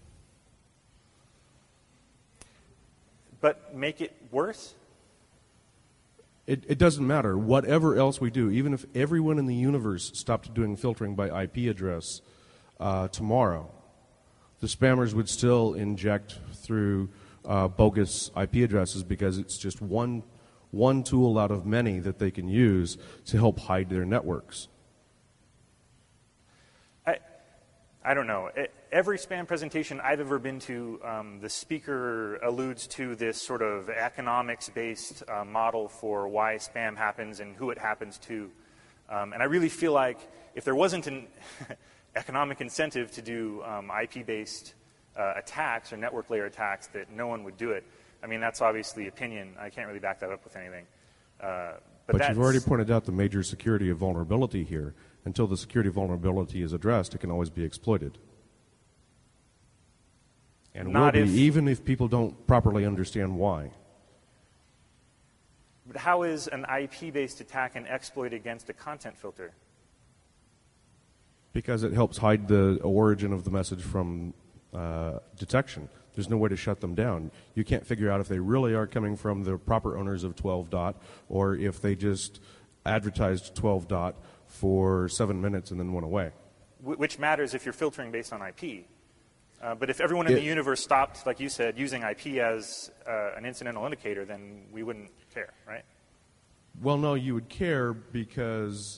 A: But make it worse?
C: It, it doesn't matter. Whatever else we do, even if everyone in the universe stopped doing filtering by I P address uh, tomorrow, the spammers would still inject through uh, bogus I P addresses because it's just one, one tool out of many that they can use to help hide their networks.
A: I, I don't know. Every spam presentation I've ever been to, um, the speaker alludes to this sort of economics-based uh, model for why spam happens and who it happens to. Um, and I really feel like if there wasn't an economic incentive to do um, I P-based uh, attacks or network layer attacks, that no one would do it. I mean, that's obviously opinion. I can't really back that up with anything. Uh, but
C: but you've already pointed out the major security vulnerability here. Until the security vulnerability is addressed, it can always be exploited. And will be, even if people don't properly understand why.
A: But how is an I P-based attack an exploit against a content filter?
C: Because it helps hide the origin of the message from uh, detection. There's no way to shut them down. You can't figure out if they really are coming from the proper owners of twelve dot or if they just advertised twelve dot for seven minutes and then went away.
A: Which matters if you're filtering based on I P. Uh, but if everyone in it, the universe stopped, like you said, using I P as uh, an incidental indicator, then we wouldn't care, right?
C: Well, no, you would care because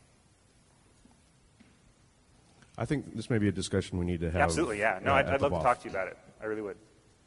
C: I think this may be a discussion we need to have.
A: Absolutely, yeah. No,
C: uh,
A: I'd, I'd love
C: to
A: talk to you about it. I really would.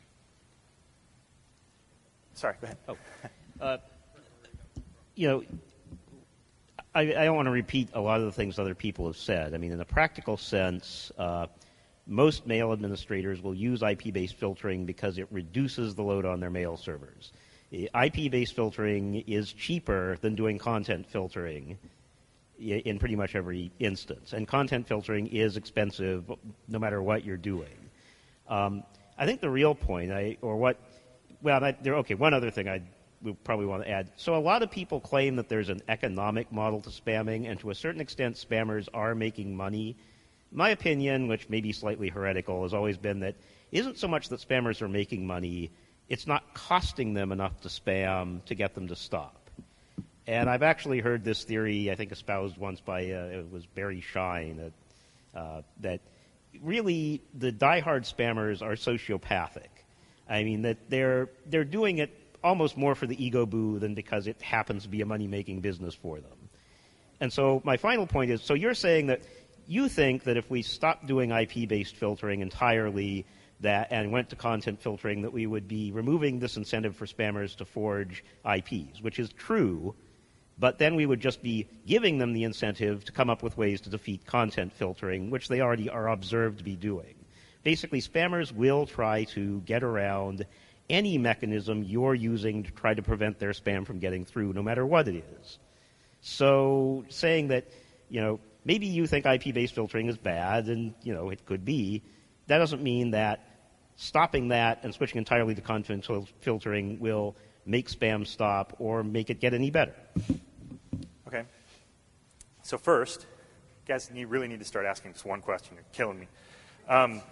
A: Sorry, go ahead.
E: Oh. Uh, you know, I, I don't want to repeat a lot of the things other people have said. I mean, in a practical sense, uh, most mail administrators will use I P-based filtering because it reduces the load on their mail servers. I P-based filtering is cheaper than doing content filtering in pretty much every instance. And content filtering is expensive no matter what you're doing. Um, I think the real point, I, or what, well, I, there, okay, one other thing I would probably want to add. So a lot of people claim that there's an economic model to spamming, and to a certain extent spammers are making money. My opinion, which may be slightly heretical, has always been that it isn't so much that spammers are making money, it's not costing them enough to spam to get them to stop. And I've actually heard this theory, I think espoused once by, uh, it was Barry Shine, that, uh, that really the diehard spammers are sociopathic. I mean, that they're, they're doing it almost more for the ego boo than because it happens to be a money-making business for them. And so my final point is, so you're saying that you think that if we stopped doing I P-based filtering entirely that and went to content filtering, that we would be removing this incentive for spammers to forge I Ps, which is true, but then we would just be giving them the incentive to come up with ways to defeat content filtering, which they already are observed to be doing. Basically, spammers will try to get around any mechanism you're using to try to prevent their spam from getting through, no matter what it is. So saying that, you know, maybe you think I P-based filtering is bad, and, you know, it could be. That doesn't mean that stopping that and switching entirely to content filtering will make spam stop or make it get any better.
A: Okay. So first, you guys need, really need to start asking just one question. You're killing me. Um,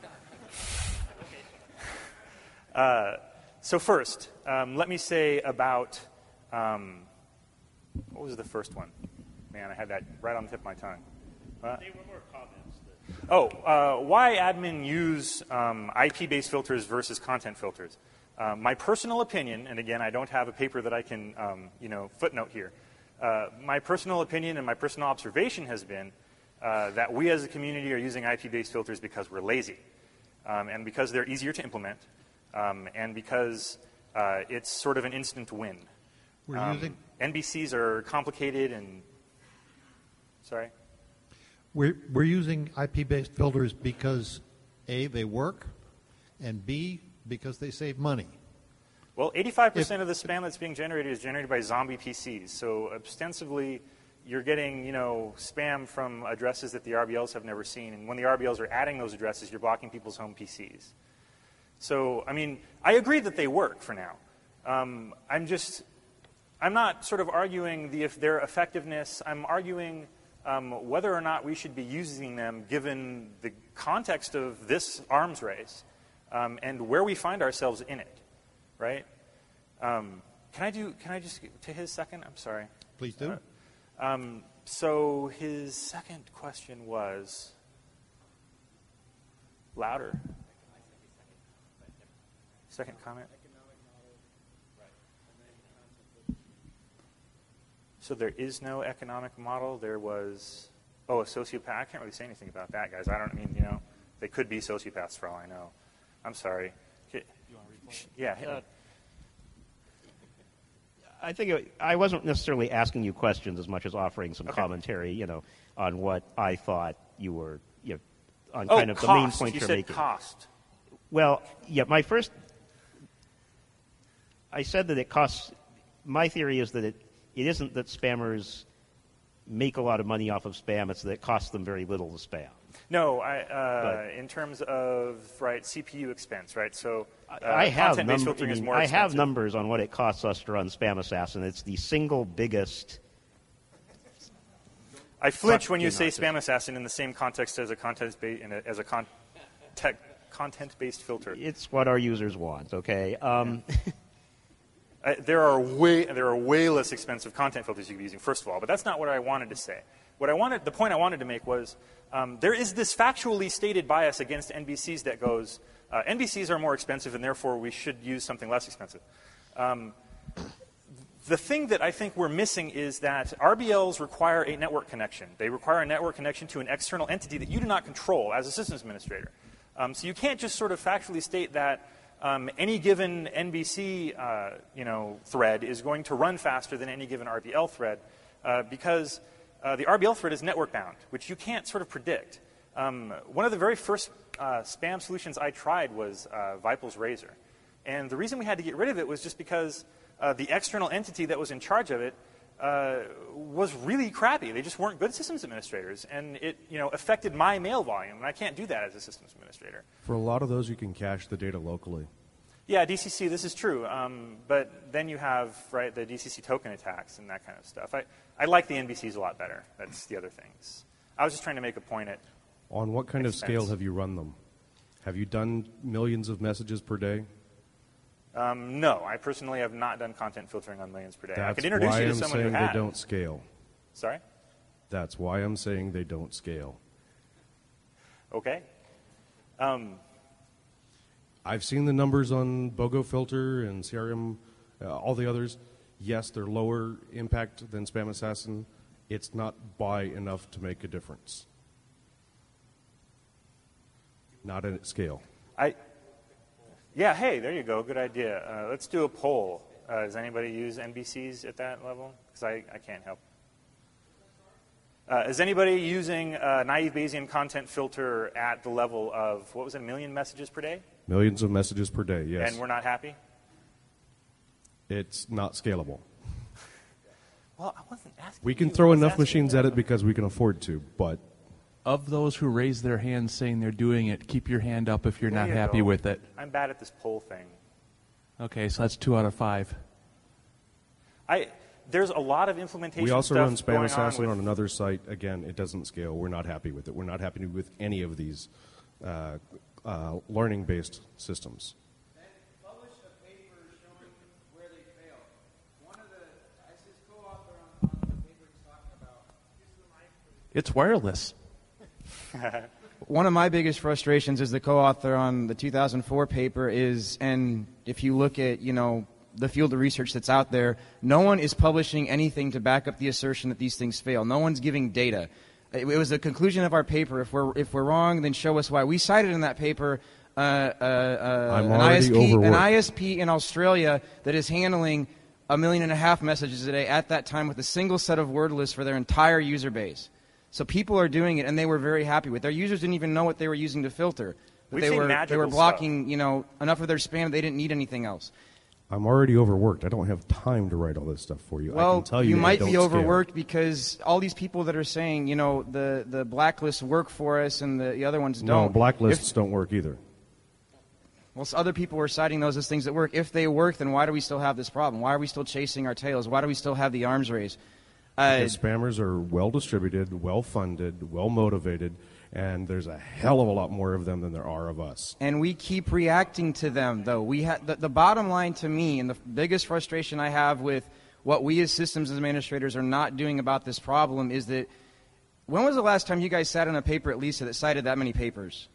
A: uh, so first, um, let me say about, um, what was the first one? Man, I had that right on the tip of my tongue. Uh,
E: they were more comments.
A: Oh, uh, why admin use um, I P-based filters versus content filters? Uh, my personal opinion, and again, I don't have a paper that I can, um, you know, footnote here. Uh, my personal opinion and my personal observation has been uh, that we as a community are using I P-based filters because we're lazy, um, and because they're easier to implement, um, and because uh, it's sort of an instant win.
F: We're
A: um,
F: using
A: N B Cs are complicated and sorry.
F: we're we're using I P-based filters because A, they work, and B, because they save money.
A: Well, eighty-five percent of the spam that's being generated is generated by zombie P Cs. So ostensibly, you're getting, you know, spam from addresses that the R B Ls have never seen. And when the R B Ls are adding those addresses, you're blocking people's home P Cs. So, I mean, I agree that they work for now. Um, I'm just, I'm not sort of arguing the, if their effectiveness. I'm arguing um, whether or not we should be using them given the context of this arms race um, and where we find ourselves in it. Right? Um, can I do? Can I just to his second? I'm sorry.
F: Please do.
A: Uh, um, so his second question was louder. Second comment. So there is no economic model. There was oh a sociopath. I can't really say anything about that, guys. I don't I mean you know they could be sociopaths for all I know. I'm sorry. Okay. Yeah.
E: Uh, I think it, I wasn't necessarily asking you questions as much as offering some
A: Okay.
E: commentary, you know, on what I thought you were, you know, on
A: Oh,
E: kind of
A: cost.
E: the main point
A: you
E: you're
A: said
E: making.
A: cost.
E: Well, yeah, my first, I said that it costs. My theory is that it, it isn't that spammers make a lot of money off of spam; it's that it costs them very little to spam.
A: No, I, uh,
E: But-
A: in terms of right C P U expense, right? So uh,
E: I have
A: content-based
E: number,
A: filtering
E: I,
A: is
E: mean,
A: more
E: I
A: expensive.
E: have numbers on what it costs us to run Spam Assassin. It's the single biggest.
A: I flinch
E: Fuck
A: when you
E: you,
A: say
E: not
A: spam assassin in the same context as a content ba- in a, as a con- tech, content-based filter.
E: It's what our users want. Okay. Um,
A: Uh, there are way there are way less expensive content filters you could be using. First of all, but that's not what I wanted to say. What I wanted, the point I wanted to make was um, there is this factually stated bias against N B Cs that goes uh, N B Cs are more expensive and therefore we should use something less expensive. Um, the thing that I think we're missing is that R B Ls require a network connection. They require a network connection to an external entity that you do not control as a systems administrator. Um, so you can't just sort of factually state that um, any given N B C uh, you know, thread is going to run faster than any given R B L thread uh, because uh, the R B L thread is network bound, which you can't sort of predict. Um, one of the very first uh, spam solutions I tried was uh, Vipul's Razor. And the reason we had to get rid of it was just because uh, the external entity that was in charge of it uh, was really crappy. They just weren't good systems administrators. And it you know, affected my mail volume, and I can't do that as a systems administrator.
C: For a lot of those, you can cache the data locally.
A: Yeah, D C C, this is true. Um, but then you have, right, the D C C token attacks and that kind of stuff. I, I like the N B Cs a lot better. That's the other things. I was just trying to make a point at
C: On what kind
A: Expense.
C: of scale have you run them? Have you done millions of messages per day?
A: Um, no, I personally have not done content filtering on millions per day. I
C: That's
A: could introduce
C: why
A: you to
C: I'm
A: someone who
C: saying
A: has.
C: they don't scale.
A: Sorry?
C: That's why I'm saying they don't scale.
A: Okay. Um,
C: I've seen the numbers on BOGO Filter and C R M, uh, all the others. Yes, they're lower impact than Spam Assassin. It's not by enough to make a difference. Not at scale.
A: I, yeah, hey, there you go. Good idea. Uh, let's do a poll. Uh, does anybody use N B Cs at that level? Because I, I can't help. Uh, is anybody using uh, naive Bayesian content filter at the level of, what was it, a million messages per day?
C: Millions of messages per day, yes.
A: And we're not happy?
C: It's not scalable.
A: Well, I wasn't asking.
C: We can
A: you,
C: throw
A: I was
C: enough
A: asking
C: machines
A: you.
C: at it because we can afford to, but
G: Of those who raise their hands saying they're doing it, keep your hand up if you're
A: There
G: not
A: you
G: happy
A: go.
G: with it.
A: I'm bad at this poll thing.
G: Okay, so that's two out of five.
A: I there's a lot of implementation
C: we also
A: stuff
C: run Spam
A: going
C: Assassin
A: on,
C: on,
A: with,
C: another site. Again, it doesn't scale. We're not happy with it. We're not happy with any of these uh, uh, learning-based systems.
H: Then publish a paper showing where they failed. One of the, I was his co-author on, on the paper he's talking about. Use the mic, please.
G: It's wireless.
H: one of my biggest frustrations as the co-author on the two thousand four paper is, and if you look at, you know, the field of research that's out there, no one is publishing anything to back up the assertion that these things fail. No one's giving data. It, it was the conclusion of our paper. If we're if we're wrong, then show us why. We cited in that paper uh, uh, uh,
C: I'm
H: an,
C: already
H: I S P, an
C: overworked.
H: I S P in Australia that is handling a million and a half messages a day at that time with a single set of word lists for their entire user base. So people are doing it, and they were very happy with it. Their users didn't even know what they were using to filter. But
A: We've
H: they
A: seen
H: were they
A: magical
H: were blocking,
A: stuff.
H: you know, enough of their spam. They didn't need anything else.
C: I'm already overworked. I don't have time to write all this stuff for you. I
H: Well,
C: can tell you, they
H: might
C: don't
H: be
C: scale.
H: overworked because all these people that are saying, you know, the, the blacklists work for us and the, the other ones
C: No,
H: don't.
C: blacklists
H: If,
C: don't work either.
H: well, so other people are citing those as things that work. If they work, then why do we still have this problem? Why are we still chasing our tails? Why do we still have the arms race? Uh,
C: Because spammers are well distributed, well funded, well motivated, and there's a hell of a lot more of them than there are of us.
H: and we keep reacting to them, though. We ha- the, the bottom line to me, and the biggest frustration I have with what we as systems administrators are not doing about this problem is that when was the last time you guys sat on a paper at Lisa that cited that many papers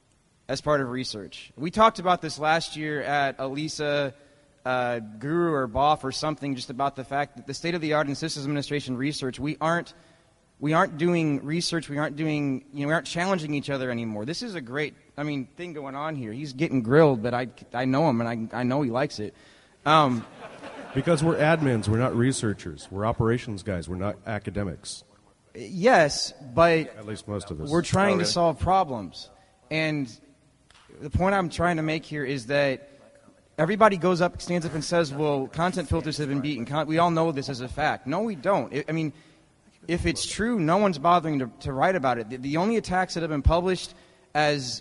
H: as part of research? We talked about this last year at a Lisa uh, Guru or B O F or something, just about the fact that the state-of-the-art in systems administration research, we aren't We aren't doing research. We aren't doing, you know, we aren't challenging each other anymore. This is a great, I mean, thing going on here. He's getting grilled, but I, I know him, and I, I know he likes it. Um,
C: Because we're admins, we're not researchers. We're operations guys. We're not academics.
H: yes, but
C: At least most of us.
H: we're trying
A: Oh,
H: to
A: really?
H: solve problems. And the point I'm trying to make here is that everybody goes up, stands up and says, well, content filters have been beaten. Con- we all know this as a fact. No, we don't. I I mean, if it's true, no one's bothering to, to write about it. The, the only attacks that have been published as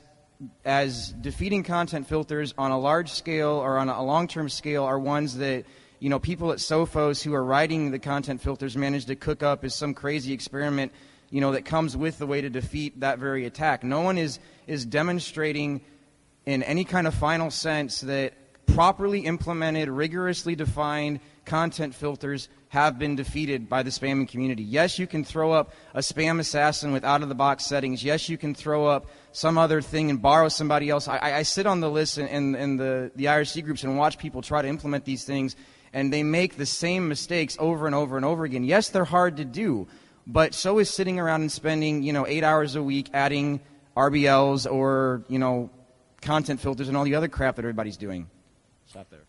H: as defeating content filters on a large scale or on a long-term scale are ones that, you know, people at Sophos who are writing the content filters managed to cook up as some crazy experiment, you know, that comes with the way to defeat that very attack. No one is is demonstrating in any kind of final sense that properly implemented, rigorously defined content filters have been defeated by the spamming community. Yes, you can throw up a spam assassin with out-of-the-box settings. Yes, you can throw up some other thing and borrow somebody else. I, I sit on the list in, in, in the, the I R C groups and watch people try to implement these things, and they make the same mistakes over and over and over again. Yes, they're hard to do, but so is sitting around and spending, you know, eight hours a week adding R B Ls or, you know, content filters and all the other crap that everybody's doing. Stop there.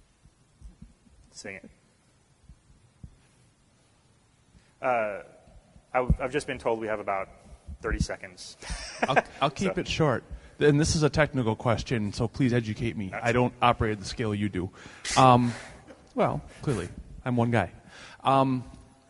A: Sing it. Uh, I've, I've just been told we have about thirty seconds.
G: I'll, I'll keep
A: So-
G: it short. And this is a technical question, so please educate me. I don't operate at the scale you do. Um, well, clearly, I'm one guy. Um,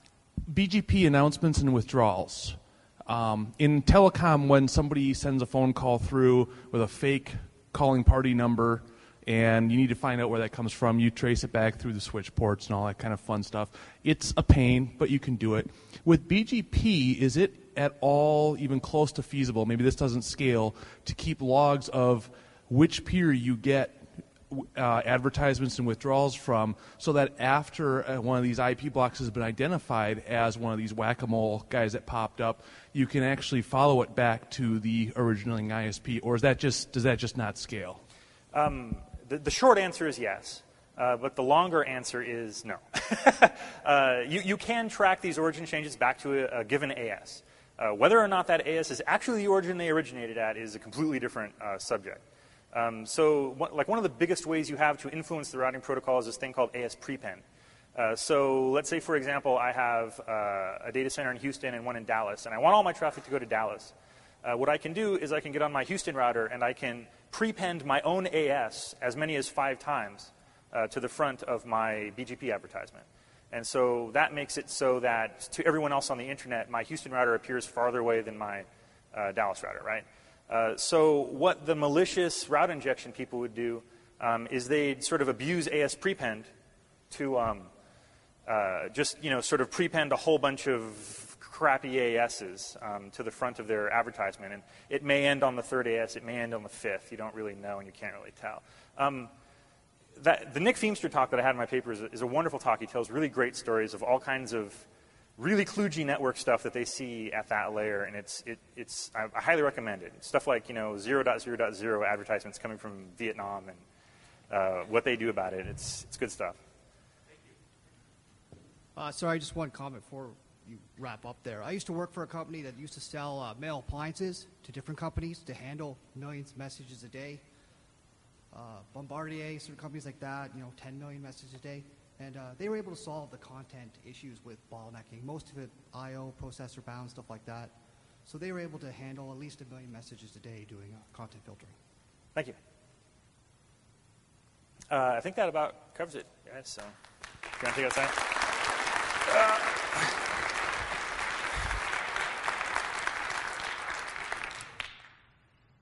G: B G P announcements and withdrawals. Um, in telecom, when somebody sends a phone call through with a fake calling party number, and you need to find out where that comes from, you trace it back through the switch ports and all that kind of fun stuff. It's a pain, but you can do it. With B G P, is it at all even close to feasible, maybe this doesn't scale, to keep logs of which peer you get uh, advertisements and withdrawals from, so that after uh, one of these I P blocks has been identified as one of these whack-a-mole guys that popped up, you can actually follow it back to the originating I S P, or is that just does that just not scale?
A: Um, the, the short answer is yes, uh, but the longer answer is no. uh, you, you can track these origin changes back to a, a given A S. Uh, whether or not that A S is actually the origin they originated at is a completely different uh, subject. Um, so what, like one of the biggest ways you have to influence the routing protocol is this thing called A S prepend. Uh, so let's say, for example, I have uh, a data center in Houston and one in Dallas, and I want all my traffic to go to Dallas. Uh, what I can do is I can get on my Houston router and I can prepend my own A S as many as five times uh, to the front of my B G P advertisement. And so that makes it so that to everyone else on the internet, my Houston router appears farther away than my uh, Dallas router, right? Uh, so what the malicious route injection people would do um, is they'd sort of abuse A S prepend to um, uh, just, you know, sort of prepend a whole bunch of crappy A Ss um, to the front of their advertisement. And it may end on the third A S, it may end on the fifth. You don't really know and you can't really tell. Um, That, the Nick Feemster talk that I had in my paper is a, is a wonderful talk. He tells really great stories of all kinds of really kludgy network stuff that they see at that layer, and it's it, it's I, I highly recommend it. Stuff like you know zero dot zero dot zero advertisements coming from Vietnam and uh, what they do about it. It's it's good stuff.
I: Uh, sorry, just one comment before you wrap up there. I used to work for a company that used to sell uh, mail appliances to different companies to handle millions of messages a day. Uh, Bombardier, certain companies like that, you know, ten million messages a day. And uh, they were able to solve the content issues with bottlenecking, most of it I O, processor bound, stuff like that. So they were able to handle at least a million messages a day doing uh, content filtering.
A: Thank you. Uh, I think that about covers it, guys. So, you want to take it outside? Uh,